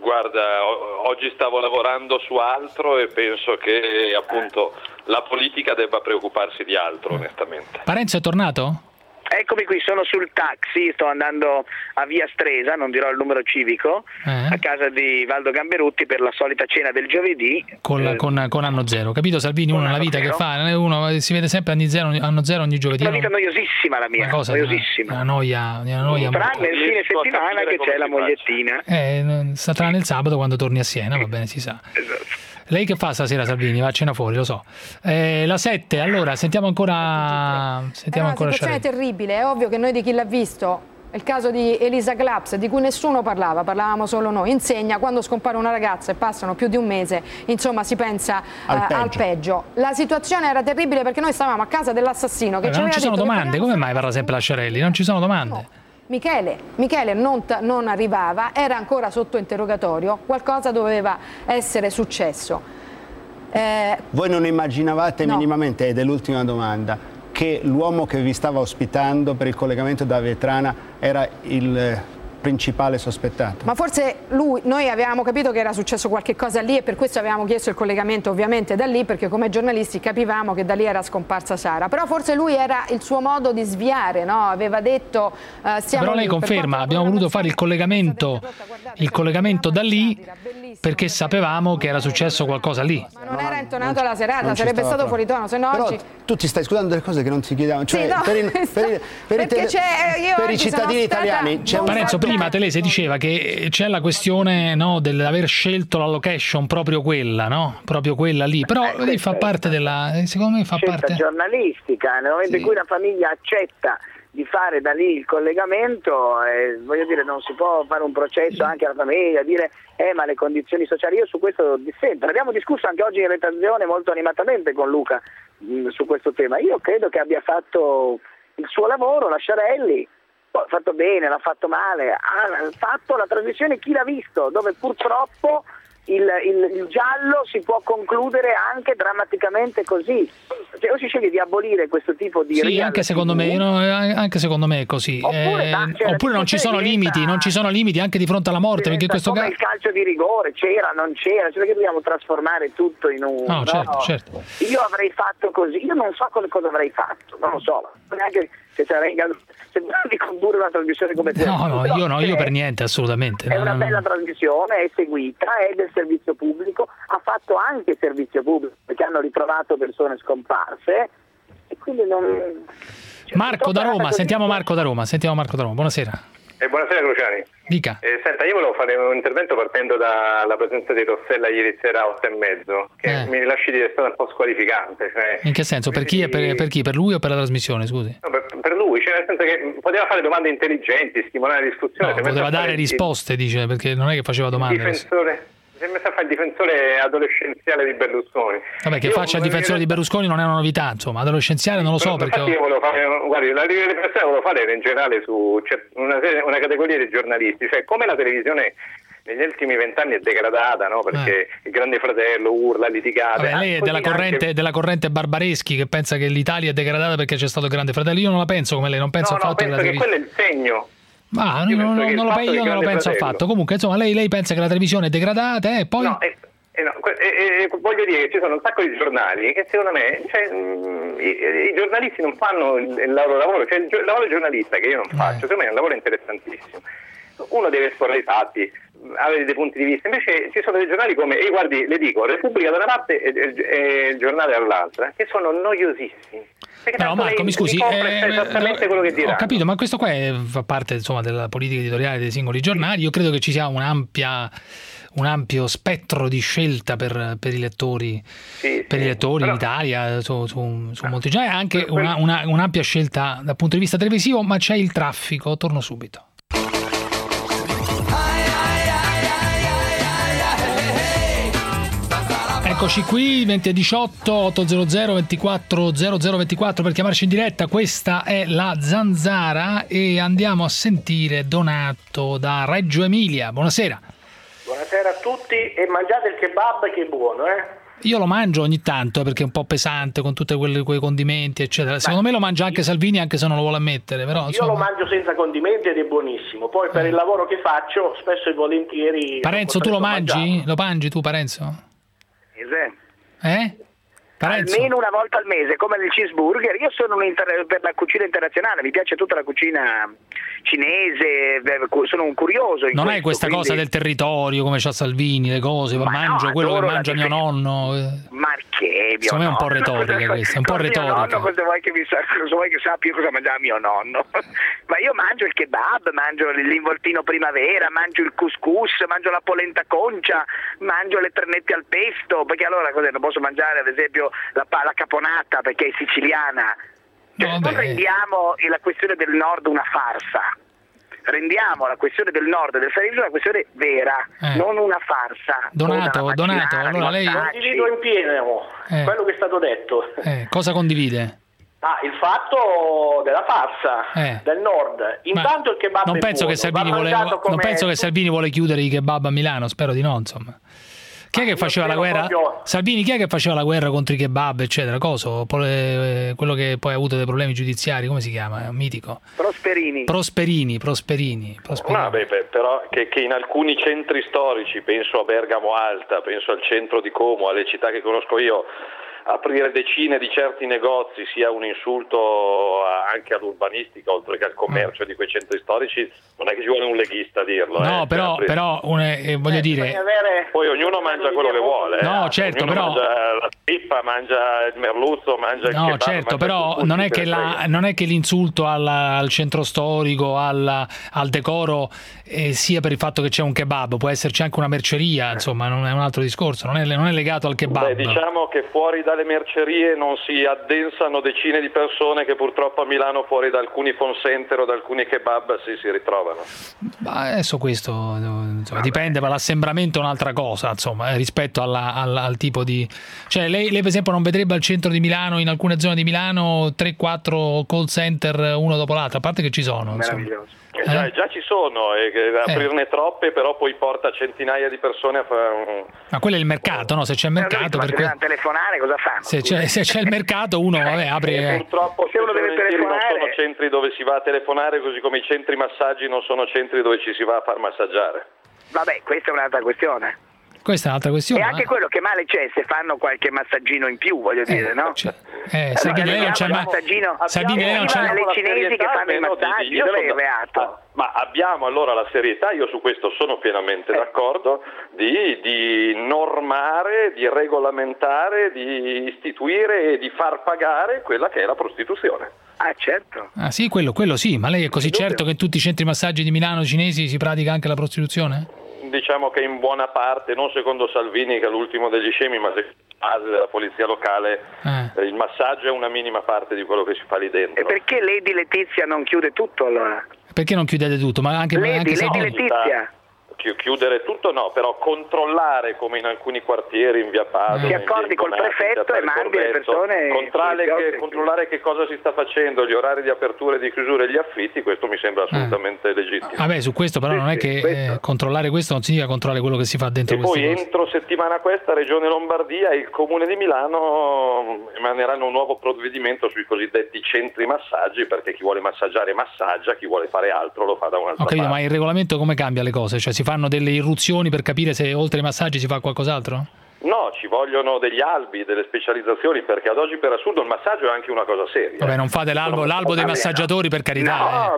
Guarda, oggi stavo lavorando su altro e penso che appunto la politica debba preoccuparsi di altro, onestamente. Parenzo è tornato? Eccomi qui, sono sul taxi, sto andando a Via Stresa, non dirò il numero civico, a casa di Valdo Gamberutti per la solita cena del giovedì. Con anno zero, capito Salvini? Uno nella vita che fa, uno si vede sempre anno zero ogni giovedì. Una vita noiosissima la mia, noiosissima. Una noia tranne il fine settimana che c'è la mogliettina. Tranne il sabato quando torni a Siena, va bene, si sa. Esatto. Lei che fa stasera, Salvini? Va a cena fuori, lo so. La 7, allora, sentiamo ancora una situazione terribile, è ovvio che noi di Chi l'ha visto, il caso di Elisa Claps, di cui nessuno parlavamo solo noi, insegna quando scompare una ragazza e passano più di un mese, insomma si pensa al peggio. La situazione era terribile perché noi stavamo a casa dell'assassino che non ci sono domande, come mai parla sempre Lasciarelli? Non ci sono domande. No. Michele non arrivava, era ancora sotto interrogatorio, qualcosa doveva essere successo. Voi non immaginavate minimamente, ed è l'ultima domanda, che l'uomo che vi stava ospitando per il collegamento da Vetrana era il principale sospettato? Ma forse noi avevamo capito che era successo qualche cosa lì e per questo avevamo chiesto il collegamento ovviamente da lì, perché come giornalisti capivamo che da lì era scomparsa Sara, però forse lui era il suo modo di sviare, no? Aveva detto però lei conferma, abbiamo voluto fare il collegamento da lì perché sapevamo che era successo qualcosa lì. Ma non era intonato alla serata, sarebbe stato fuori tono, se no oggi... Tu ti stai scusando delle cose che non ti chiediamo, cioè per i cittadini italiani c'è un Parenzo, prima Telese diceva che c'è la questione, no, dell'aver scelto la location proprio quella, no? Proprio quella lì, però lì fa parte secondo me fa parte giornalistica, nel momento in cui la famiglia accetta di fare da lì il collegamento, voglio dire, non si può fare un processo anche alla famiglia, dire ma le condizioni sociali, io su questo dissento. Abbiamo discusso anche oggi in redazione molto animatamente con Luca su questo tema. Io credo che abbia fatto il suo lavoro, Lasciarelli, ha fatto bene, l'ha fatto male, ha fatto la trasmissione Chi l'ha visto, dove purtroppo il giallo si può concludere anche drammaticamente così. Cioè, o si sceglie di abolire questo tipo di anche secondo me è così, oppure non ci sono limiti, anche di fronte alla morte, perché in questo caso il calcio di rigore c'era, non c'era, cioè che dobbiamo trasformare tutto in un certo. Io avrei fatto così, io non so cosa avrei fatto, non lo so, neanche se sarei in grado di condurre una trasmissione come questa. Io per niente, assolutamente. È una bella trasmissione, è seguita, è del servizio pubblico, ha fatto anche servizio pubblico perché hanno ritrovato persone scomparse e quindi non... Marco da Roma, sentiamo Marco da Roma, buonasera. Buonasera Cruciani. Dica. Senta, io volevo fare un intervento partendo dalla presenza di Rossella ieri sera a 8:30, che mi lasci dire è stata un po' squalificante. Cioè, in che senso? Per chi? Per lui o per la trasmissione, scusi? No, per lui, cioè nel senso che poteva fare domande intelligenti, stimolare la discussione. Poteva dare risposte, dice, perché non è che faceva domande. Si è messo a fare il difensore adolescenziale di Berlusconi. Vabbè, che faccia il difensore di Berlusconi non è una novità, insomma, adolescenziale non lo so perché... Io volevo fare, guardi, la riflessione volevo fare in generale su una categoria di giornalisti, cioè come la televisione negli ultimi 20 anni è degradata, no? Perché il Grande Fratello urla, litigate. Vabbè, lei è della corrente Barbareschi che pensa che l'Italia è degradata perché c'è stato il Grande Fratello. Io non la penso come lei, non penso affatto penso che quello è il segno. Io non lo penso affatto. Comunque, insomma, lei pensa che la televisione è degradata e poi... voglio dire che ci sono un sacco di giornali che secondo me i giornalisti non fanno il loro lavoro, cioè il lavoro giornalista che io non faccio, secondo me è un lavoro interessantissimo. Uno deve esporre i fatti, avere dei punti di vista, invece ci sono dei giornali come, guardi, le dico, Repubblica da una parte e il Giornale dall'altra, che sono noiosissimi. No, Marco, mi scusi, esattamente quello che dirà. Ho capito, ma questo qua fa parte, insomma, della politica editoriale dei singoli giornali. Io credo che ci sia un ampio spettro di scelta per i lettori, in Italia, su molti giornali, anche un'ampia scelta dal punto di vista televisivo, ma c'è il traffico, torno subito. Eccoci qui, 20:18, 800 24 0024 per chiamarci in diretta. Questa è la Zanzara e andiamo a sentire Donato da Reggio Emilia. Buonasera. Buonasera a tutti e mangiate il kebab che è buono, Io lo mangio ogni tanto perché è un po' pesante con tutti quei condimenti, eccetera. Secondo me lo mangia anche Salvini, anche se non lo vuole ammettere. Però, io lo mangio senza condimenti ed è buonissimo. Poi per il lavoro che faccio, spesso e volentieri... Parenzo, tu lo mangi? Lo mangi tu, Parenzo? Parenzo? Almeno una volta al mese, come nel cheeseburger. Io sono per la cucina internazionale, mi piace tutta la cucina cinese, sono un curioso. Non hai questa cosa del territorio come c'ha Salvini, le cose, mangio quello che mangia mio nonno. Marchè, secondo me è un po' retorica questa, è un po' retorica. Cosa vuoi che sappia cosa mangiava mio nonno? Ma io mangio il kebab, mangio l'involtino primavera, mangio il couscous, mangio la polenta concia, mangio le trenette al pesto, perché allora non posso mangiare ad esempio la caponata perché è siciliana. Non rendiamo la questione del nord una farsa, rendiamo la questione del nord e del Salento una questione vera, non una farsa. Donato, allora lei... Condivido in pieno quello che è stato detto. Cosa condivide? Il fatto della farsa del nord. Intanto il kebab non penso che Salvini vuole chiudere i kebab a Milano, spero di no, insomma. Chi è che faceva la guerra? Salvini, chi è che faceva la guerra contro i kebab, eccetera? Quello che poi ha avuto dei problemi giudiziari, come si chiama? È un mitico. Prosperini. No, però che in alcuni centri storici, penso a Bergamo Alta, penso al centro di Como, alle città che conosco io, aprire decine di certi negozi sia un insulto anche all'urbanistica oltre che al commercio di quei centri storici, non è che ci vuole un leghista a dirlo. No, però voglio dire... Poi ognuno mangia quello che vuole. No, certo, però... mangia la trippa, mangia il merluzzo, mangia il kebab. No, certo, però non è che l'insulto al centro storico, al decoro sia per il fatto che c'è un kebab, può esserci anche una merceria, insomma, non è un altro discorso, non è legato al kebab. Diciamo che fuori dalle mercerie non si addensano decine di persone che purtroppo a Milano fuori da alcuni phone center o da alcuni kebab si ritrovano. Adesso questo insomma, dipende, ma l'assembramento è un'altra cosa, insomma, rispetto al tipo di... Cioè lei per esempio non vedrebbe al centro di Milano, in alcune zone di Milano, 3-4 call center uno dopo l'altro, a parte che ci sono. Meraviglioso. Già ci sono, aprirne troppe però poi porta centinaia di persone a fare Ma quello è il mercato, no? Se c'è il mercato... Ma se devono telefonare cosa fanno? Se c'è il mercato uno apre... Purtroppo se uno deve telefonare... non sono centri dove si va a telefonare, così come i centri massaggi non sono centri dove ci si va a far massaggiare. Vabbè, questa è un'altra questione. Questa è un'altra questione. E anche quello che male c'è se fanno qualche massaggino in più, voglio dire, no? Salvini, lei non c'è mai... Salvini, lei non c'è le cinesi che fanno i massaggi, dov'è il reato? Ma abbiamo allora la serietà, io su questo sono pienamente d'accordo, di normare, di regolamentare, di istituire e di far pagare quella che è la prostituzione. Certo. Sì, quello sì, ma lei è così certo che in tutti i centri massaggi di Milano cinesi si pratica anche la prostituzione? Diciamo che in buona parte, non secondo Salvini che è l'ultimo degli scemi, ma secondo la base della polizia locale, il massaggio è una minima parte di quello che si fa lì dentro. E perché Lady Letizia non chiude tutto allora? Perché non chiudete tutto? Ma anche Lady Letizia? Chiudere tutto no, però controllare come in alcuni quartieri in via Padova, ti accordi col prefetto e mandi le persone, controllare che cosa si sta facendo, gli orari di apertura e di chiusura e gli affitti, questo mi sembra assolutamente legittimo. Vabbè, su questo però non è che controllare questo non significa controllare quello che si fa dentro queste cose. E poi entro settimana questa Regione Lombardia e il Comune di Milano emaneranno un nuovo provvedimento sui cosiddetti centri massaggi, perché chi vuole massaggiare massaggia, chi vuole fare altro lo fa da un'altra parte. Ma il regolamento come cambia le cose? Cioè si fanno delle irruzioni per capire se oltre ai massaggi si fa qualcos'altro? No, ci vogliono degli albi, delle specializzazioni, perché ad oggi per assurdo il massaggio è anche una cosa seria. Vabbè, non fate l'albo dei massaggiatori, per carità.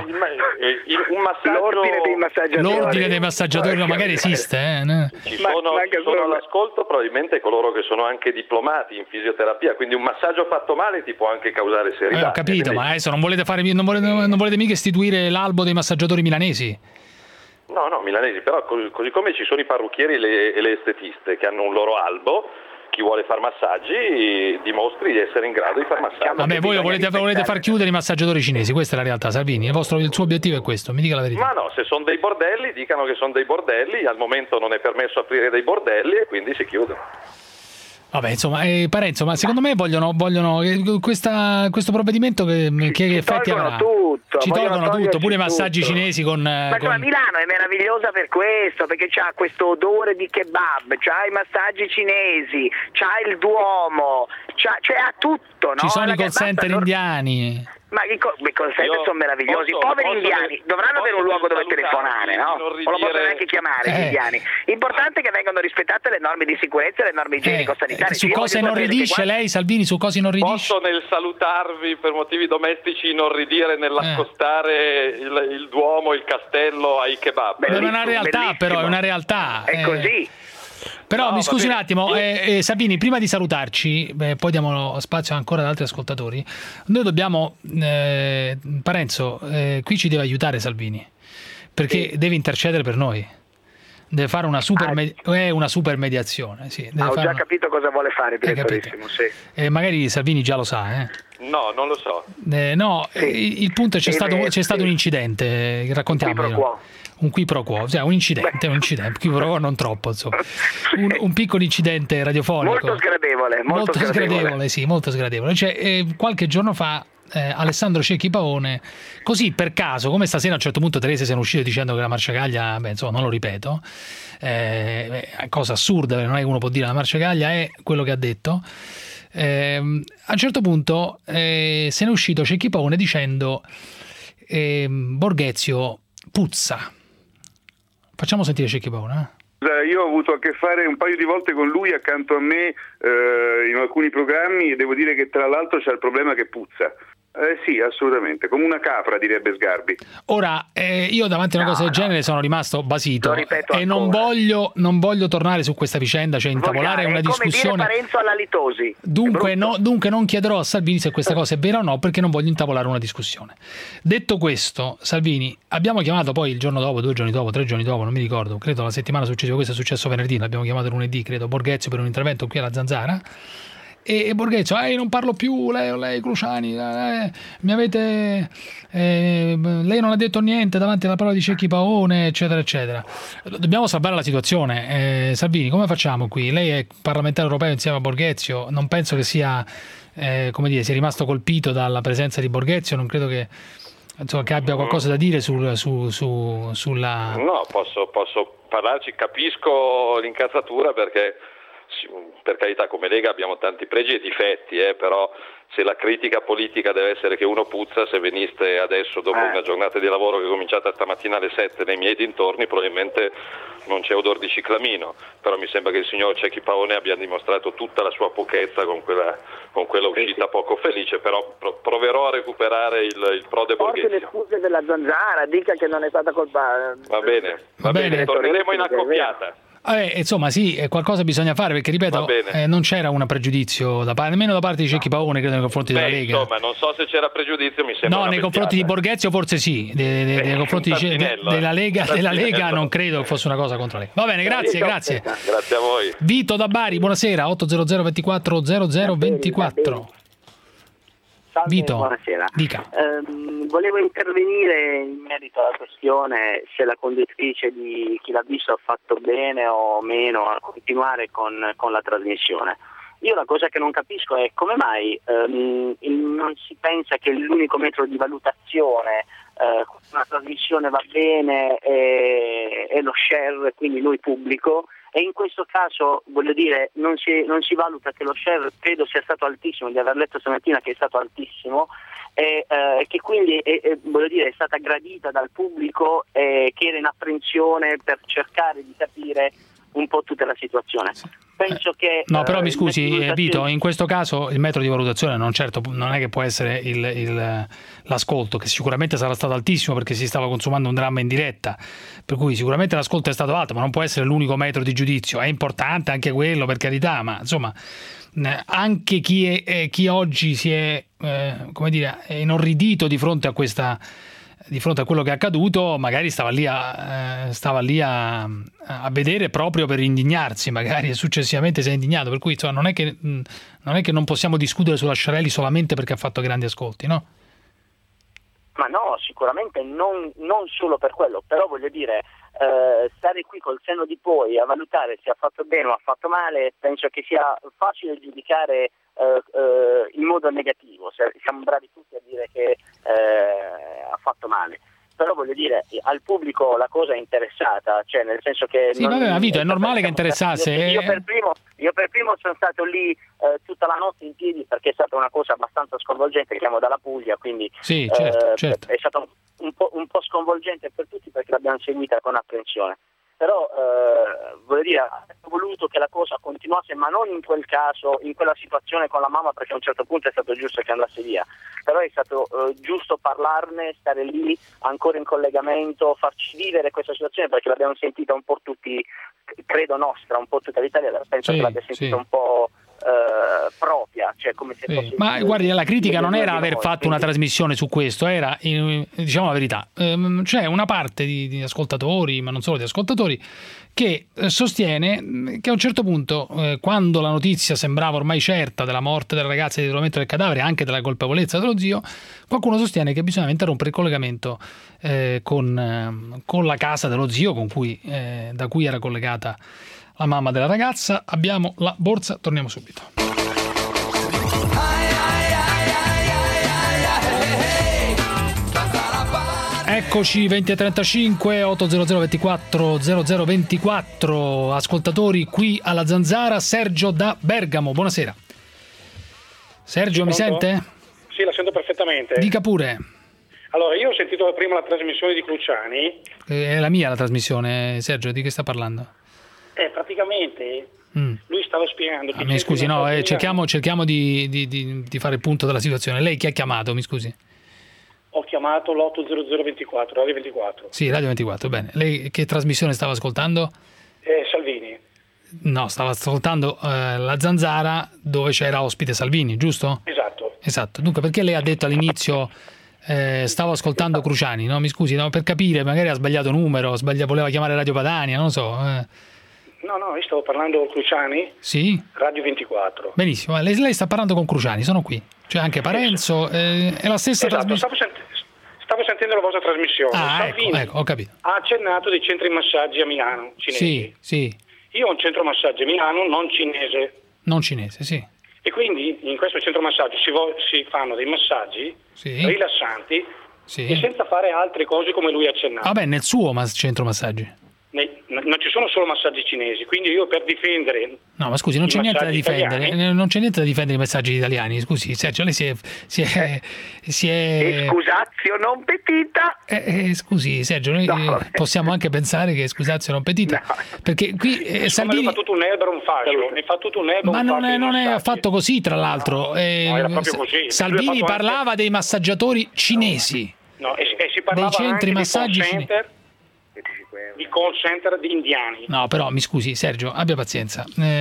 Un massaggio... L'ordine dei massaggiatori magari esiste. Ci sono all'ascolto probabilmente coloro che sono anche diplomati in fisioterapia, quindi un massaggio fatto male ti può anche causare serietà. Ho capito, ma adesso non volete mica istituire l'albo dei massaggiatori milanesi? No, milanesi, però così come ci sono i parrucchieri e le estetiste che hanno un loro albo, chi vuole far massaggi dimostri di essere in grado di far massaggi. Vabbè, voi volete far chiudere i massaggiatori cinesi, questa è la realtà, Salvini, il suo obiettivo è questo, mi dica la verità. Ma no, se sono dei bordelli, dicano che sono dei bordelli, al momento non è permesso aprire dei bordelli e quindi si chiudono. Vabbè, insomma, Parenzo, ma secondo me vogliono questo provvedimento che effetti avrà? Tolgono tutto. Ci tolgono tutto, pure i massaggi cinesi con... Ma Milano è meravigliosa per questo, perché c'ha questo odore di kebab, c'ha i massaggi cinesi, c'ha il Duomo, ha tutto, no? Ci sono i call center indiani. Ma i call center sono meravigliosi. I poveri indiani dovranno avere un luogo dove telefonare, no? O lo possono neanche chiamare gli indiani. L'importante è che vengano rispettate le norme di sicurezza e le norme igienico-sanitarie. Su cosa inorridisce lei, Salvini? Su cosa inorridisce? Posso nel salutarvi per motivi domestici inorridire nell'accostare il Duomo, il castello ai kebab. È una realtà, però, è una realtà. È così. Però mi scusi un attimo, Sabini, prima di salutarci, poi diamo spazio ancora ad altri ascoltatori, noi dobbiamo, Parenzo, qui ci deve aiutare Salvini, perché deve intercedere per noi, deve fare una super mediazione. Sì, ho già capito cosa vuole fare, direttorissimo. Sì. Magari Salvini già lo sa. No, non lo so. Il punto è c'è stato un incidente, raccontiamolo. Un qui pro quo, cioè un incidente, qui pro quo non troppo, insomma. Un piccolo incidente radiofonico. Molto sgradevole. Sì, molto sgradevole. Cioè, qualche giorno fa Alessandro Cecchi Pavone, così per caso, come stasera a un certo punto Teresa siano uscite dicendo che la Marciagaglia, insomma, non lo ripeto, cosa assurda, non è che uno può dire la Marciagaglia è quello che ha detto. A un certo punto se ne è uscito Cecchi Pavone dicendo Borghezio puzza. Facciamo sentire Cecchi Pavone. Io ho avuto a che fare un paio di volte con lui accanto a me in alcuni programmi e devo dire che tra l'altro c'è il problema che puzza. Sì, assolutamente, come una capra, direbbe Sgarbi. Ora, io davanti a una cosa del genere sono rimasto basito e non voglio tornare su questa vicenda, cioè intavolare una discussione. Come dire Parenzo alla litosi. Dunque non chiederò a Salvini se questa cosa è vera o no, perché non voglio intavolare una discussione. Detto questo, Salvini, abbiamo chiamato poi il giorno dopo, 2 giorni dopo, 3 giorni dopo, non mi ricordo, credo la settimana successiva, questo è successo venerdì, l'abbiamo chiamato lunedì, credo, Borghezio per un intervento qui alla Zanzara. E Borghezio, non parlo più, lei Cruciani, mi avete lei non ha detto niente davanti alla parola di Cecchi Pavone, eccetera eccetera. Dobbiamo salvare la situazione. Salvini, come facciamo qui? Lei è parlamentare europeo insieme a Borghezio, non penso che sia sia rimasto colpito dalla presenza di Borghezio, non credo che abbia qualcosa da dire sulla... No, posso parlarci, capisco l'incazzatura perché per carità come Lega abbiamo tanti pregi e difetti, però se la critica politica deve essere che uno puzza, se veniste adesso dopo una giornata di lavoro che è cominciata stamattina alle 7 nei miei dintorni, probabilmente non c'è odor di ciclamino, però mi sembra che il signor Cecchi Pavone abbia dimostrato tutta la sua pochezza con quella uscita poco felice, però proverò a recuperare il prode Borghezio. Porti le scuse della Zanzara, dica che non è stata colpa. Va bene, torneremo in accoppiata. Insomma sì, qualcosa bisogna fare perché ripeto non c'era un pregiudizio nemmeno da parte di Cecchi Pavone, credo, nei confronti della Lega. Insomma, non so se c'era pregiudizio, mi sembra. No, nei confronti di Borghezio forse sì, nei confronti della Lega non credo che fosse una cosa contro lei. Va bene, grazie. Grazie a voi. Vito da Bari, buonasera, 800 24 0024. Salve, Vito, buonasera. Dica. Volevo intervenire in merito alla questione se la conduttrice di Chi l'ha visto ha fatto bene o meno a continuare con la trasmissione. Io la cosa che non capisco è come mai non si pensa che l'unico metro di valutazione una trasmissione va bene è lo share, quindi noi pubblico, e in questo caso voglio dire non si valuta che lo share credo sia stato altissimo, di aver letto stamattina che è stato altissimo, e che quindi voglio dire è stata gradita dal pubblico, che era in apprensione per cercare di capire un po' tutta la situazione. Penso che no, però mi scusi Vito, in questo caso il metro di valutazione non è che può essere l'ascolto, che sicuramente sarà stato altissimo perché si stava consumando un dramma in diretta, per cui sicuramente l'ascolto è stato alto, ma non può essere l'unico metro di giudizio. È importante anche quello, per carità, ma insomma anche chi oggi si è inorridito di fronte a quello che è accaduto, magari stava lì a vedere proprio per indignarsi, magari, e successivamente si è indignato, per cui insomma, non è che non possiamo discutere sulla Sciarelli solamente perché ha fatto grandi ascolti, no? Ma no, sicuramente non solo per quello, però voglio dire stare qui col senno di poi a valutare se ha fatto bene o ha fatto male, penso che sia facile giudicare in modo negativo. Siamo bravi tutti a dire che ha fatto male. Però voglio dire, al pubblico la cosa è interessata, cioè nel senso che... Sì, vabbè, Vito, è normale che interessasse. Io per primo sono stato lì tutta la notte in piedi, perché è stata una cosa abbastanza sconvolgente, chiamo dalla Puglia, quindi sì, certo. È stato un po' sconvolgente per tutti, perché l'abbiamo seguita con apprensione. Però voglio dire, ho voluto che la cosa continuasse, ma non in quel caso, in quella situazione con la mamma, perché a un certo punto è stato giusto che andasse via, però è stato giusto parlarne, stare lì ancora in collegamento, farci vivere questa situazione, perché l'abbiamo sentita un po' tutti, credo nostra, un po' tutta l'Italia, penso che l'abbia sentita un po' propria, cioè come se fosse... Ma guardi, la critica non era aver fatto una trasmissione su questo, era, diciamo la verità, c'è una parte di ascoltatori, ma non solo di ascoltatori, che sostiene che a un certo punto, quando la notizia sembrava ormai certa della morte della ragazza e del ritrovamento del cadavere, anche della colpevolezza dello zio, qualcuno sostiene che bisogna interrompere il collegamento con la casa dello zio, da cui era collegata la mamma della ragazza. Abbiamo la borsa, torniamo subito. Eccoci, 20:35, 800 24 0024, ascoltatori qui alla Zanzara. Sergio da Bergamo, buonasera. Sergio, mi sente? Sì, la sento perfettamente. Dica pure. Allora, io ho sentito prima la trasmissione di Cruciani. È la mia la trasmissione, Sergio, di che sta parlando? Praticamente lui stava spiegando... Mi scusi, no, cerchiamo di fare il punto della situazione. Lei chi ha chiamato, mi scusi? Ho chiamato l'80024, Radio 24. Sì, Radio 24, bene. Lei che trasmissione stava ascoltando? Salvini. No, stava ascoltando la Zanzara, dove c'era ospite Salvini, giusto? Esatto. Dunque, perché lei ha detto all'inizio stavo ascoltando Cruciani, no? Mi scusi, no? Per capire, magari ha sbagliato numero, voleva chiamare Radio Padania, non lo so. No, io stavo parlando con Cruciani. Sì? Radio 24. Benissimo, lei sta parlando con Cruciani, sono qui. C'è anche Parenzo, è la stessa trasmissione. Stavo sentendo la vostra trasmissione. Salvini ecco, ho capito. ha accennato dei centri massaggi a Milano, cinesi. Sì. Io ho un centro massaggi a Milano, non cinese. Non cinese, sì. E quindi in questo centro massaggi si fanno dei massaggi rilassanti e senza fare altre cose come lui ha accennato. Vabbè, nel suo centro massaggi. Non ci sono solo massaggi cinesi, quindi io per difendere... No, ma scusi, non c'è niente da difendere, italiani, non c'è niente da difendere i messaggi italiani, scusi, Sergio, lei si è... Scusazio non petita! Scusi, Sergio, noi possiamo anche pensare che scusazio non petita, perché qui Salvini... Ne fa tutto un erba un fascio, ma non è affatto così, tra l'altro. era proprio così. Salvini parlava dei massaggiatori cinesi. No, e si parlava dei centri anche massaggi cinesi. Di call center di indiani. No, però mi scusi, Sergio, abbia pazienza.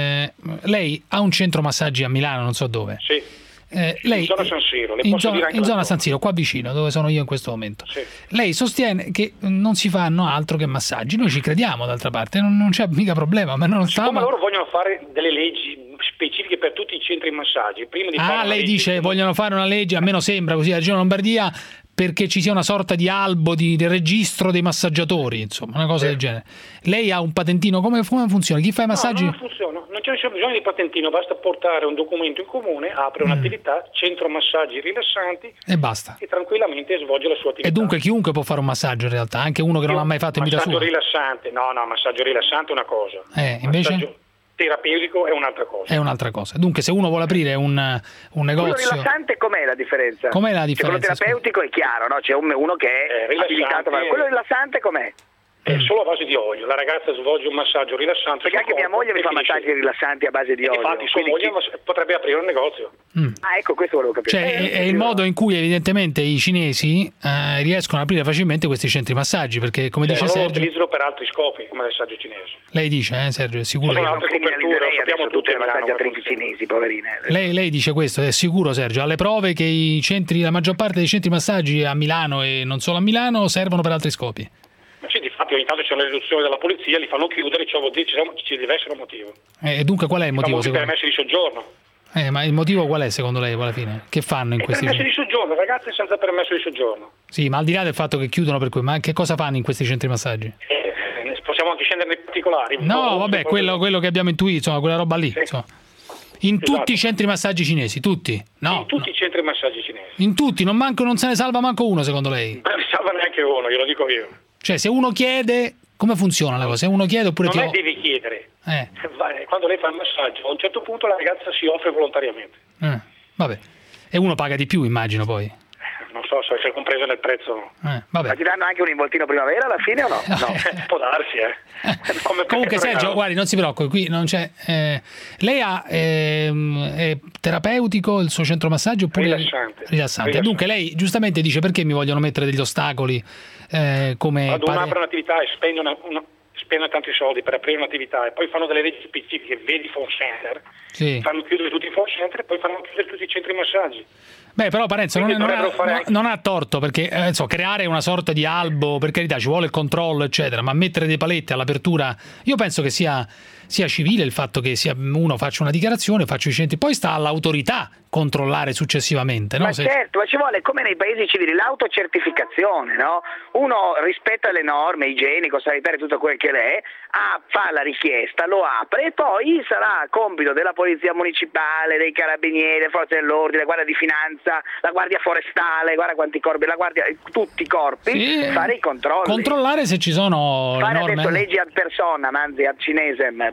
Lei ha un centro massaggi a Milano, non so dove. Sì. Lei, in zona San Siro, in zona San Siro, qua vicino, dove sono io in questo momento. Sì. Lei sostiene che non si fanno altro che massaggi. Noi ci crediamo, d'altra parte, non c'è mica problema. Ma non Siccome loro vogliono fare delle leggi specifiche per tutti i centri massaggi. Prima di lei dice vogliono fare una legge, almeno sembra così, a Regione Lombardia, perché ci sia una sorta di albo di registro dei massaggiatori, insomma, una cosa del genere. Lei ha un patentino, come funziona? Chi fa i massaggi? No, non funziona, non c'è bisogno di patentino, basta portare un documento in comune, apre un'attività, centro massaggi rilassanti e basta. E tranquillamente svolge la sua attività. E dunque chiunque può fare un massaggio in realtà, anche uno che non ha mai fatto in vita sua. Massaggio rilassante, massaggio rilassante è una cosa. Invece? Massaggio terapeutico è un'altra cosa. È un'altra cosa. Dunque, se uno vuole aprire un negozio... Quello rilassante com'è la differenza? Com'è la differenza? Quello terapeutico è chiaro, no? C'è uno che è abilitato. Quello rilassante com'è? È solo a base di olio. La ragazza svolge un massaggio rilassante. Perché anche mia moglie mi fa massaggi rilassanti a base di olio. Infatti sua moglie potrebbe aprire un negozio. Ecco, questo volevo capire. Cioè, è il modo in cui evidentemente i cinesi riescono ad aprire facilmente questi centri massaggi, perché come dice Sergio... lo utilizzano per altri scopi, come massaggio cinese. Lei dice, Sergio, è sicuro? Sono altre coperture, sappiamo tutte le massaggiatrici cinesi, poverine. Lei dice questo, è sicuro, Sergio? Alle prove che la maggior parte dei centri massaggi a Milano e non solo a Milano servono per altri scopi? Sì, difatti ogni tanto c'è una riduzione della polizia, li fanno chiudere, ciò vuol dire ci deve essere un motivo. E dunque qual è il motivo? Permessi di soggiorno. Ma il motivo qual è secondo lei alla fine? Che fanno in questi permessi di soggiorno, ragazze senza permesso di soggiorno. Sì, ma al di là del fatto che chiudono per cui, ma che cosa fanno in questi centri massaggi? scendere nei particolari. No, vabbè, quello che abbiamo intuito, insomma, quella roba lì. Insomma. In tutti i centri massaggi cinesi, tutti? No, in tutti i centri massaggi cinesi. In tutti, non se ne salva manco uno, secondo lei? Non ne salva neanche uno, glielo dico io. Cioè, se uno chiede, come funziona la cosa? Se uno chiede oppure non devi chiedere. Quando lei fa il massaggio, a un certo punto la ragazza si offre volontariamente. Vabbè. E uno paga di più, immagino, poi. Non so se è compreso nel prezzo. Ma ti danno anche un involtino primavera alla fine o no? No. Può darsi, Comunque Sergio, guardi, non si preoccupi, qui non c'è. Lei è terapeutico il suo centro massaggio oppure rilassante? Dunque lei giustamente dice: perché mi vogliono mettere degli ostacoli come quando uno apre un'attività e spende tanti soldi per aprire un'attività e poi fanno delle leggi specifiche, vedi phone center, fanno chiudere tutti i phone center e poi fanno chiudere tutti i centri massaggi. Beh, però Parenzo non ha torto, perché creare una sorta di albo, per carità, ci vuole il controllo, eccetera, ma mettere dei paletti all'apertura, io penso che sia civile il fatto che uno faccia una dichiarazione, faccia i centri, poi sta all'autorità controllare successivamente, no? Ma certo, ma ci vuole, come nei paesi civili, l'autocertificazione, no? Uno rispetta le norme igienico, sanitarie, tutto quel che è, fa la richiesta, lo apre e poi sarà compito della polizia municipale, dei carabinieri, delle forze dell'ordine, la guardia di finanza, la guardia forestale, guarda quanti corpi, la guardia, tutti i corpi, fare i controlli. Controllare se ci sono fare norme. Adesso leggi ad persona, anzi ad cinesem,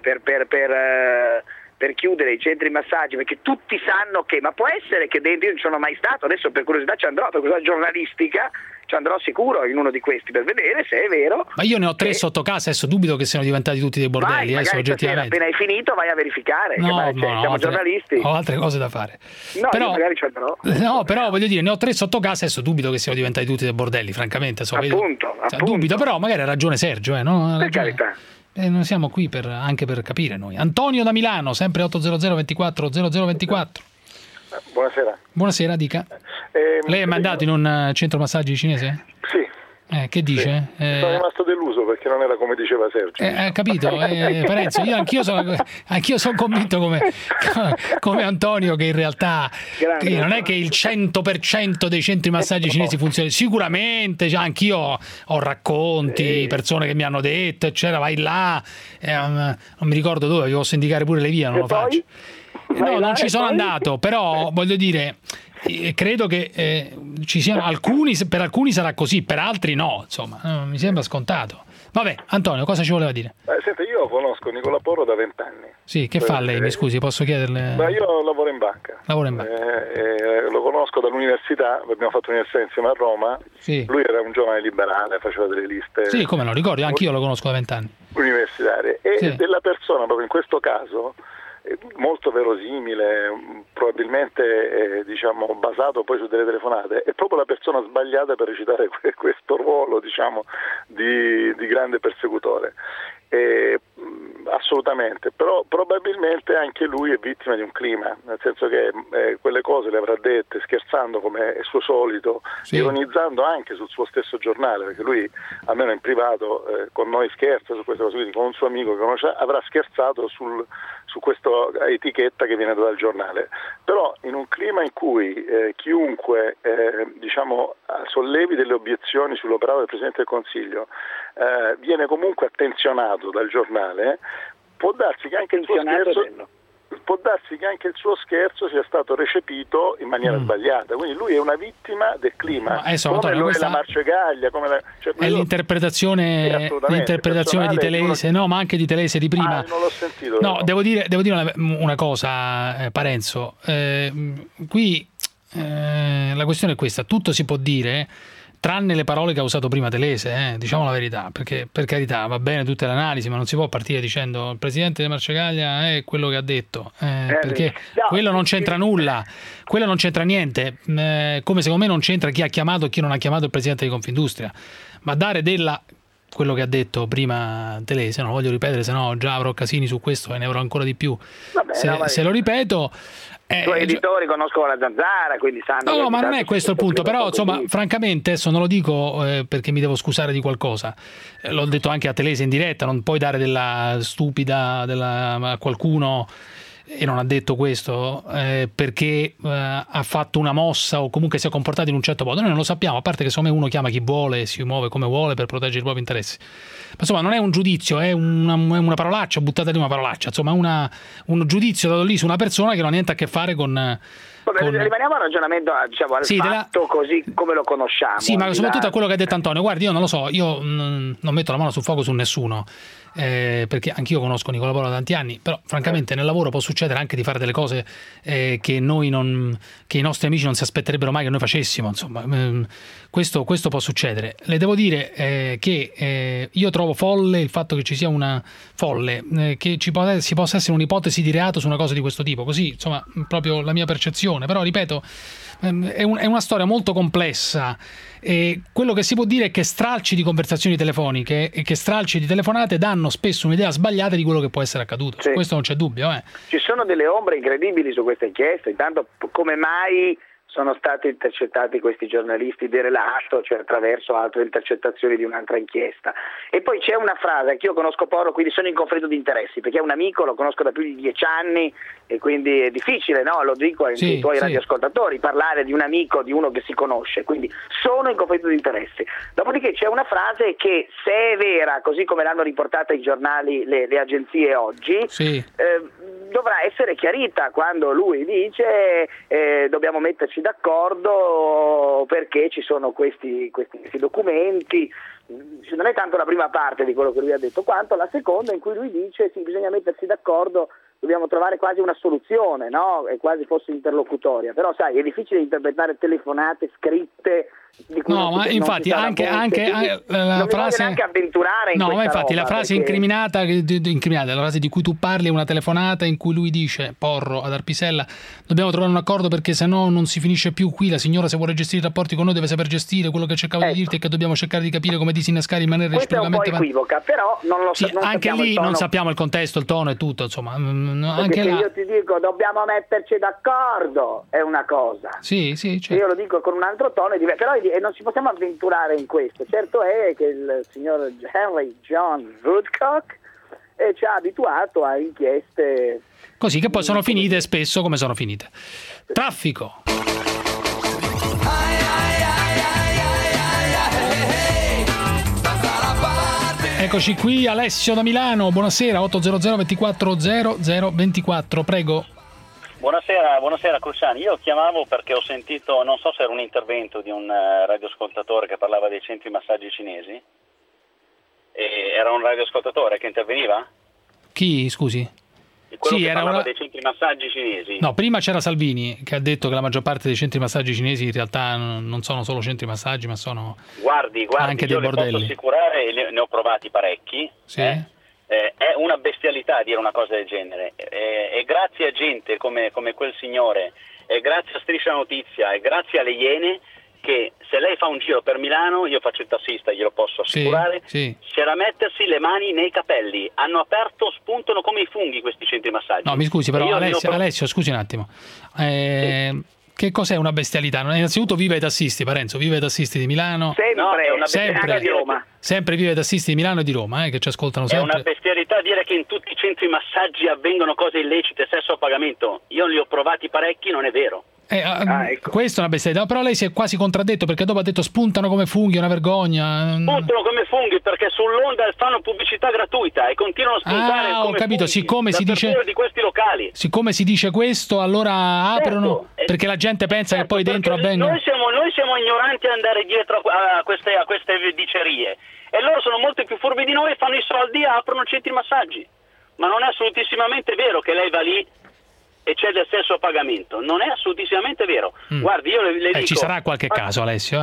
per chiudere i centri massaggi, perché tutti sanno che, ma può essere che dentro, io non sono mai stato, adesso per curiosità ci andrò, per curiosità giornalistica, ci andrò sicuro in uno di questi per vedere se è vero. Ma io ne ho 3 sotto casa, adesso dubito che siano diventati tutti dei bordelli, oggettivamente. Appena hai finito vai a verificare, siamo giornalisti. Ho altre cose da fare. No, però, io magari ci andrò. No, però voglio dire, ne ho 3 sotto casa, adesso dubito che siano diventati tutti dei bordelli, francamente. Appunto. Dubito, però magari ha ragione Sergio, no? Per carità. Noi siamo qui anche per capire noi. Antonio da Milano, sempre 800 24 0024. Buonasera. Buonasera, dica. Lei è mandato in un centro massaggi cinese? Sì. Che dice? Sono rimasto deluso perché non era come diceva Sergio. Capito, Parenzo, anch'io sono convinto come Antonio che in realtà non è che il 100% dei centri massaggi cinesi funzioni. Sicuramente, anch'io ho racconti, persone che mi hanno detto, eccetera, vai là, non mi ricordo dove, vi posso indicare pure le vie, non lo faccio. No, non ci sono andato, però voglio dire, credo che ci siano per alcuni sarà così, per altri no, insomma, mi sembra scontato. Vabbè, Antonio, cosa ci voleva dire? Senta, io conosco Nicola Porro da 20 anni. Sì, che fa lei? Mi scusi, posso chiederle? Io lavoro in banca. Lo conosco dall'università, abbiamo fatto l'università insieme a Roma. Sì. Lui era un giovane liberale, faceva delle liste. Sì, come lo ricordo, anch'io lo conosco da 20 anni. Universitarie. E della persona, proprio in questo caso, molto verosimile, probabilmente basato poi su delle telefonate, è proprio la persona sbagliata per recitare questo ruolo di grande persecutore. Assolutamente, però probabilmente anche lui è vittima di un clima, nel senso che quelle cose le avrà dette scherzando come è suo solito, ironizzando anche sul suo stesso giornale, perché lui almeno in privato con noi scherza su queste cose, quindi con un suo amico che conosce avrà scherzato su questa etichetta che viene dal giornale, però in un clima in cui chiunque sollevi delle obiezioni sull'operato del Presidente del Consiglio viene comunque attenzionato dal giornale, può darsi che anche il suo scherzo sia stato recepito in maniera sbagliata, quindi lui è una vittima del clima, come lo è la Marcegaglia, è l'interpretazione di Telese, no, ma anche di Telese di prima. Non l'ho sentito. No, devo dire una cosa, Parenzo, qui la questione è questa: tutto si può dire tranne le parole che ha usato prima Telese, diciamo la verità, perché per carità va bene tutte le analisi, ma non si può partire dicendo il presidente di Marcegaglia è quello che ha detto, perché quello non c'entra nulla, quello non c'entra niente, come secondo me non c'entra chi ha chiamato e chi non ha chiamato il presidente di Confindustria, ma dare quello che ha detto prima Telese, non lo voglio ripetere, se no già avrò casini su questo e ne avrò ancora di più. Se lo ripeto, i tuoi editori conoscono la Zanzara, quindi sanno. No, ma non è questo il punto, però insomma, francamente adesso non lo dico perché mi devo scusare di qualcosa, l'ho detto anche a Telese in diretta, non puoi dare della stupida a qualcuno e non ha detto questo perché ha fatto una mossa o comunque si è comportato in un certo modo. Noi non lo sappiamo, a parte che secondo me uno chiama chi vuole e si muove come vuole per proteggere i propri interessi. Ma insomma non è un giudizio, è una parolaccia, buttata lì una parolaccia, insomma un giudizio dato lì su una persona che non ha niente a che fare con... Rimaniamo al ragionamento, diciamo, al fatto così come lo conosciamo. Sì, ma soprattutto a quello che ha detto Antonio. Guardi, io non lo so, io non metto la mano sul fuoco su nessuno, perché anch'io conosco Nicola Polo da tanti anni, però francamente nel lavoro può succedere anche di fare delle cose che i nostri amici non si aspetterebbero mai che noi facessimo, insomma, questo può succedere. Le devo dire che io trovo folle il fatto che ci sia che si possa essere un'ipotesi di reato su una cosa di questo tipo, così, insomma, proprio la mia percezione. Però ripeto, è una storia molto complessa e quello che si può dire è che stralci di conversazioni telefoniche e che stralci di telefonate danno spesso un'idea sbagliata di quello che può essere accaduto. Su questo non c'è dubbio. Ci sono delle ombre incredibili su questa inchiesta. Intanto, come mai sono stati intercettati questi giornalisti di relato, cioè attraverso altre intercettazioni di un'altra inchiesta? E poi c'è una frase che io conosco Porro, quindi sono in conflitto di interessi, perché è un amico, lo conosco da più di 10 anni e quindi è difficile, no? Lo dico ai tuoi radioascoltatori, parlare di un amico, di uno che si conosce, quindi sono in conflitto di interessi. Dopodiché c'è una frase che, se è vera, così come l'hanno riportata i giornali, le agenzie oggi, dovrà essere chiarita quando lui dice dobbiamo metterci d'accordo perché ci sono questi documenti. Non è tanto la prima parte di quello che lui ha detto quanto la seconda, in cui lui dice sì, bisogna mettersi d'accordo, dobbiamo trovare quasi una soluzione, no? È quasi fosse interlocutoria, però sai, è difficile interpretare telefonate scritte di cui ma infatti anche la frase neanche avventurare in ma infatti la frase perché... incriminata, la frase di cui tu parli è una telefonata in cui lui dice, Porro ad Arpisella, dobbiamo trovare un accordo perché sennò non si finisce più qui, la signora se vuole gestire i rapporti con noi deve saper gestire. Quello che cercavo di dirti è che dobbiamo cercare di capire come disinnescare in maniera reciprocamente equivoca, però non lo anche lì non sappiamo il contesto, il tono e tutto, insomma, anche là... io ti dico dobbiamo metterci d'accordo è una cosa, certo. Io lo dico con un altro tono, però non ci possiamo avventurare in questo. Certo è che il signor Henry John Woodcock ci ha abituato a inchieste così, che poi sono finite spesso come sono finite. Traffico. Eccoci qui, Alessio da Milano, buonasera, 800 24 0024, prego. Buonasera Cruciani, io chiamavo perché ho sentito, non so se era un intervento di un radioascoltatore che parlava dei centri massaggi cinesi, era un radioascoltatore che interveniva? Chi, scusi? Quello che parlava dei centri massaggi cinesi. No, prima c'era Salvini che ha detto che la maggior parte dei centri massaggi cinesi in realtà non sono solo centri massaggi, ma sono anche dei bordelli. Posso assicurare, ne ho provati parecchi. Sì. È una bestialità dire una cosa del genere, e grazie a gente come quel signore, e grazie a Striscia Notizia, e grazie alle Iene, che se lei fa un giro per Milano, io faccio il tassista, glielo posso assicurare, c'è da mettersi le mani nei capelli, hanno aperto, spuntano come i funghi questi centri massaggi. No, mi scusi però Alessio, scusi un attimo, che cos'è una bestialità? Innanzitutto viva i tassisti, Parenzo, viva i tassisti di Milano. Sempre viva i tassisti di Milano e di Roma, che ci ascoltano sempre. È una bestialità dire che in tutti i centri massaggi avvengono cose illecite, sesso a pagamento. Io li ho provati parecchi, non è vero. Ecco. Questa è una bestialità, però lei si è quasi contraddetto perché dopo ha detto spuntano come funghi, è una vergogna. Spuntano come funghi perché sull'onda fanno pubblicità gratuita e continuano a spuntare come ho capito, funghi, siccome si dice di questi locali. Siccome si dice questo, allora aprono, perché la gente pensa che poi dentro avvenga. Noi siamo ignoranti a andare dietro a queste dicerie, e loro sono molto più furbi di noi, fanno i soldi e aprono centri massaggi. Ma non è assolutissimamente vero che lei va lì e c'è del sesso a pagamento, non è assolutissimamente vero. Guardi, io le dico, ci sarà qualche caso, Alessio,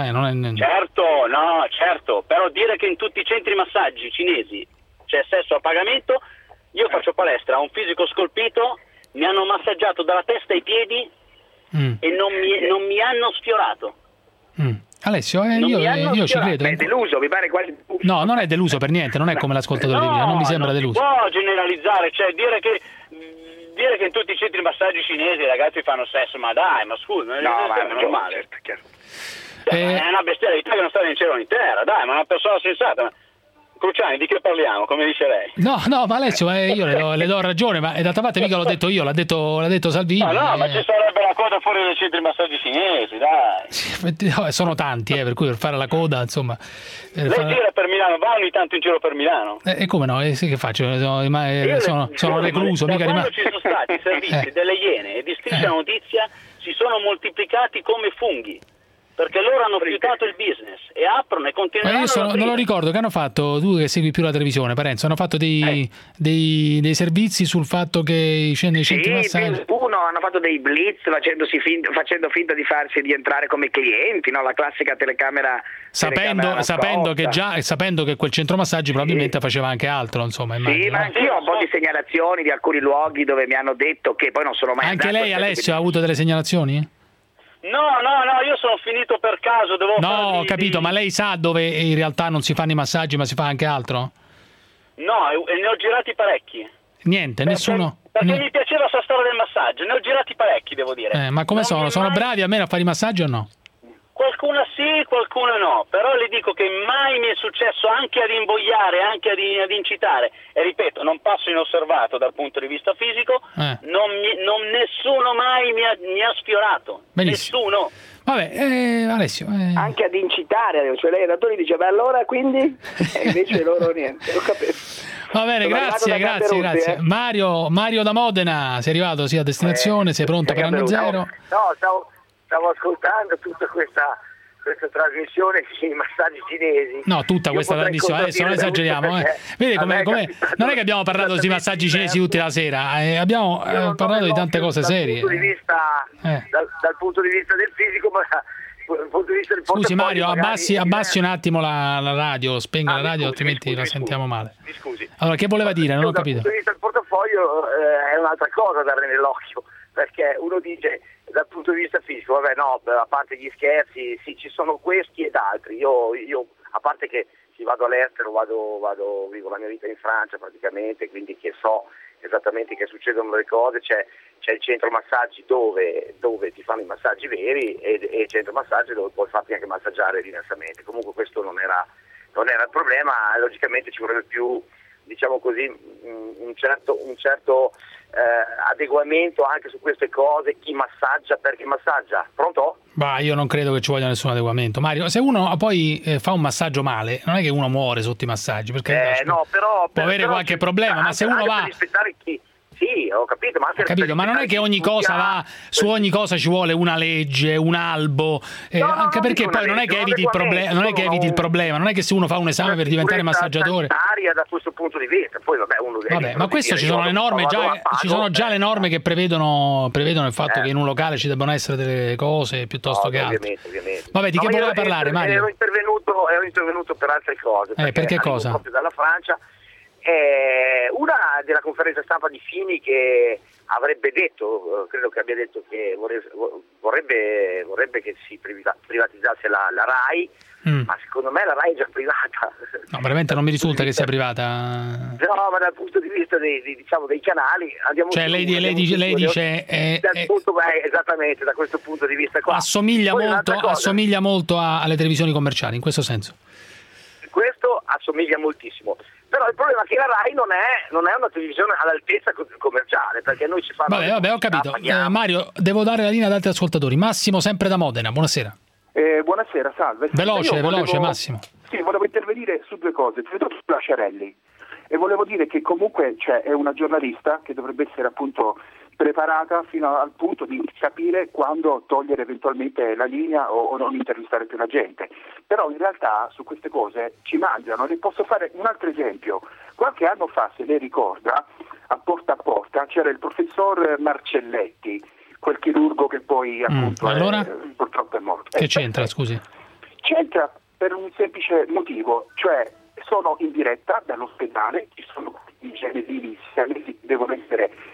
certo, però dire che in tutti i centri massaggi cinesi c'è sesso a pagamento, io faccio palestra, ho un fisico scolpito, mi hanno massaggiato dalla testa ai piedi e non mi hanno sfiorato. Alessio, io ci credo. È deluso, mi pare quasi. No, non è deluso per niente, non è come l'ascoltatore di Milano, non mi sembra deluso. Non si può generalizzare, cioè dire che in tutti i centri massaggi cinesi i ragazzi fanno sesso, ma dai, ma scusa, non è normale. Certo. È una bestialità che non sta né in cielo né in terra, dai, ma una persona sensata. Cruciani, di che parliamo? Come dice lei? No, ma Alessio, io le do ragione, ma d'altra parte mica l'ho detto io, l'ha detto Salvini. Ma ci sarebbe la coda fuori dai centri massaggi cinesi, dai. Sono tanti, per cui per fare la coda, insomma. Lei gira per Milano, va ogni tanto in giro per Milano? E come no? Sì, che faccio? Sono recluso, mica rimasto. Quando ci sono stati i servizi delle Iene e di Striscia Notizia si sono moltiplicati come funghi. Perché loro hanno fiutato il business e aprono e continueranno. Ma io non lo ricordo che hanno fatto, tu che segui più la televisione, Parenzo, hanno fatto dei servizi sul fatto che i centri massaggi. Hanno fatto dei blitz facendo finta di farsi di entrare come clienti, no? La classica telecamera. Sapendo che quel centro massaggi probabilmente faceva anche altro, insomma. Immagino, sì, ma anch'io ho un po' di segnalazioni di alcuni luoghi dove mi hanno detto che poi non sono mai andato. Anche lei, Alessio, ha avuto delle segnalazioni? No, io sono finito per caso. Ho capito, ma lei sa dove in realtà non si fanno i massaggi ma si fa anche altro? No, e ne ho girati parecchi. Niente, nessuno? Perché mi piaceva questa storia del massaggio, ne ho girati parecchi, devo dire. Ma come sono? Sono bravi almeno a fare i massaggi o no? Qualcuna sì, qualcuna no, però le dico che mai mi è successo anche ad invogliare, anche ad incitare, e ripeto, non passo inosservato dal punto di vista fisico, nessuno mai mi ha sfiorato. Benissimo. Nessuno. Vabbè, Alessio. Anche ad incitare, cioè lei datori dice, beh allora quindi? E invece loro niente, lo capisco. Va bene, grazie. Mario da Modena, sei arrivato a destinazione, sei pronto per Anno Zero? No, stavo ascoltando tutta questa trasmissione sui massaggi cinesi. No, tutta questa trasmissione, adesso non esageriamo. Vedi com'è? Non è che abbiamo parlato di massaggi cinesi tutta la sera, abbiamo parlato di tante cose serie. Dal punto di vista del fisico, ma dal punto di vista del Scusi Mario, abbassi un attimo la radio, spenga la radio, altrimenti la sentiamo male. Mi scusi. Allora, che voleva dire? Non ho capito. Dal punto di vista del portafoglio è un'altra cosa da avere nell'occhio, perché uno dice dal punto di vista fisico, vabbè no, a parte gli scherzi, sì, ci sono questi ed altri. Io a parte che se vado all'estero, vivo la mia vita in Francia praticamente, quindi che so esattamente che succedono le cose, c'è il centro massaggi dove ti fanno i massaggi veri e il centro massaggi dove puoi farti anche massaggiare diversamente. Comunque questo non era il problema, logicamente ci vorrebbe più, diciamo così, un certo adeguamento anche su queste cose, chi massaggia, perché massaggia. Pronto? Io non credo che ci voglia nessun adeguamento, Mario. Se uno poi fa un massaggio male, non è che uno muore sotto i massaggi, perché può avere qualche problema, ma se uno va... Sì, ho capito, ma non è che ogni cosa va, su ogni cosa ci vuole una legge, un albo, anche perché poi non è che eviti il problema, non è che se uno fa un esame per diventare massaggiatore. Da questo punto di vista, poi ma questo ci sono le norme ci sono già le norme che prevedono il fatto che in un locale ci debbano essere delle cose piuttosto che altre. Ovviamente. Vabbè, di che voleva parlare, Mario? Ero intervenuto per altre cose. Per che cosa? Proprio dalla Francia. Una della conferenza stampa di Fini che avrebbe detto, credo che abbia detto che vorrebbe che si privatizzasse la RAI, ma secondo me la RAI è già privata. No, veramente non mi risulta che sia privata. No, ma dal punto di vista dei canali andiamo. Cioè lei dice esattamente da questo punto di vista qua. Assomiglia molto alle televisioni commerciali, in questo senso. Questo assomiglia moltissimo. Però il problema è che la RAI non è una televisione all'altezza commerciale, perché noi ci fanno... Vabbè, ho capito. Mario, devo dare la linea ad altri ascoltatori. Massimo, sempre da Modena, buonasera. Buonasera, salve. Veloce, Massimo. Sì, volevo intervenire su due cose. Prima di tutto Sciarelli. E volevo dire che comunque è una giornalista che dovrebbe essere appunto preparata fino al punto di capire quando togliere eventualmente la linea o non intervistare più la gente. Però in realtà su queste cose ci mangiano. Le posso fare un altro esempio. Qualche anno fa, se lei ricorda, a Porta c'era il professor Marcelletti, quel chirurgo che poi appunto purtroppo è morto. Che c'entra, scusi? C'entra per un semplice motivo, cioè sono in diretta dall'ospedale, ci sono i generi che devono essere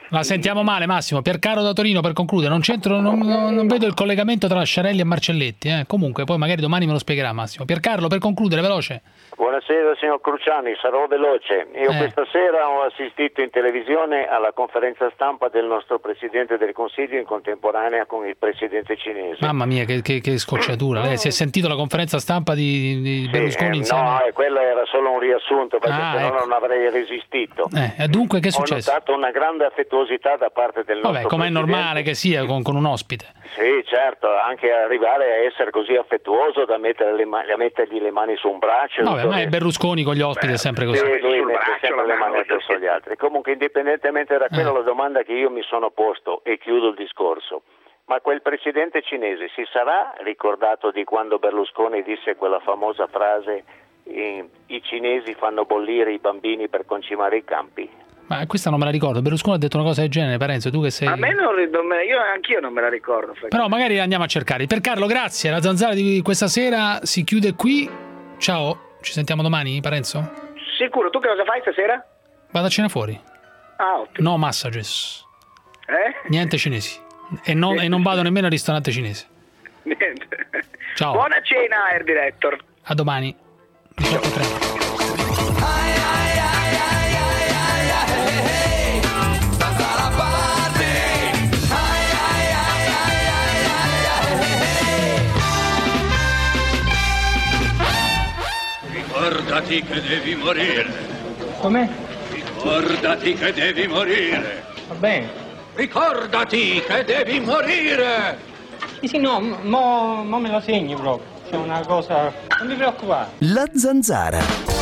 La sentiamo male, Massimo. Piercaro da Torino, per concludere, non vedo il collegamento tra Sciarelli e Marcelletti. Comunque, poi magari domani me lo spiegherà Massimo. Piercarlo, per concludere, veloce. Buonasera signor Cruciani, sarò veloce. Io questa sera ho assistito in televisione alla conferenza stampa del nostro Presidente del Consiglio in contemporanea con il Presidente cinese. Mamma mia, che scocciatura. Lei si è sentito la conferenza stampa di Berlusconi insieme? No, quello era solo un riassunto, perché sennò non avrei resistito. Dunque che è successo? Ho notato una grande affettuosità da parte del nostro Presidente. Com'è normale che sia con un ospite. Sì, certo, anche arrivare a essere così affettuoso da mettergli le mani su un braccio. Ma è Berlusconi con gli ospiti, è sempre così. Sì, lui mette sempre le mani addosso agli altri. Comunque, indipendentemente da quello, la domanda che io mi sono posto, e chiudo il discorso, ma quel presidente cinese si sarà ricordato di quando Berlusconi disse quella famosa frase i cinesi fanno bollire i bambini per concimare i campi? Ma questa non me la ricordo. Berlusconi ha detto una cosa del genere, Parenzo, tu che sei... Anch'io non me la ricordo. Però magari la andiamo a cercare. Per Carlo, grazie. La Zanzara di questa sera si chiude qui. Ciao, ci sentiamo domani, Parenzo? Sicuro, tu che cosa fai stasera? Vado a cena fuori. Ottimo. No massages. Niente cinesi. E non vado nemmeno al ristorante cinese. Niente. Ciao. Buona cena, Air Director. A domani. 18:30. Ricordati che devi morire. Com'è? Ricordati che devi morire. Va bene. Ricordati che devi morire. Sì, no, mo me lo segni proprio. C'è una cosa... Non mi preoccupare. La Zanzara.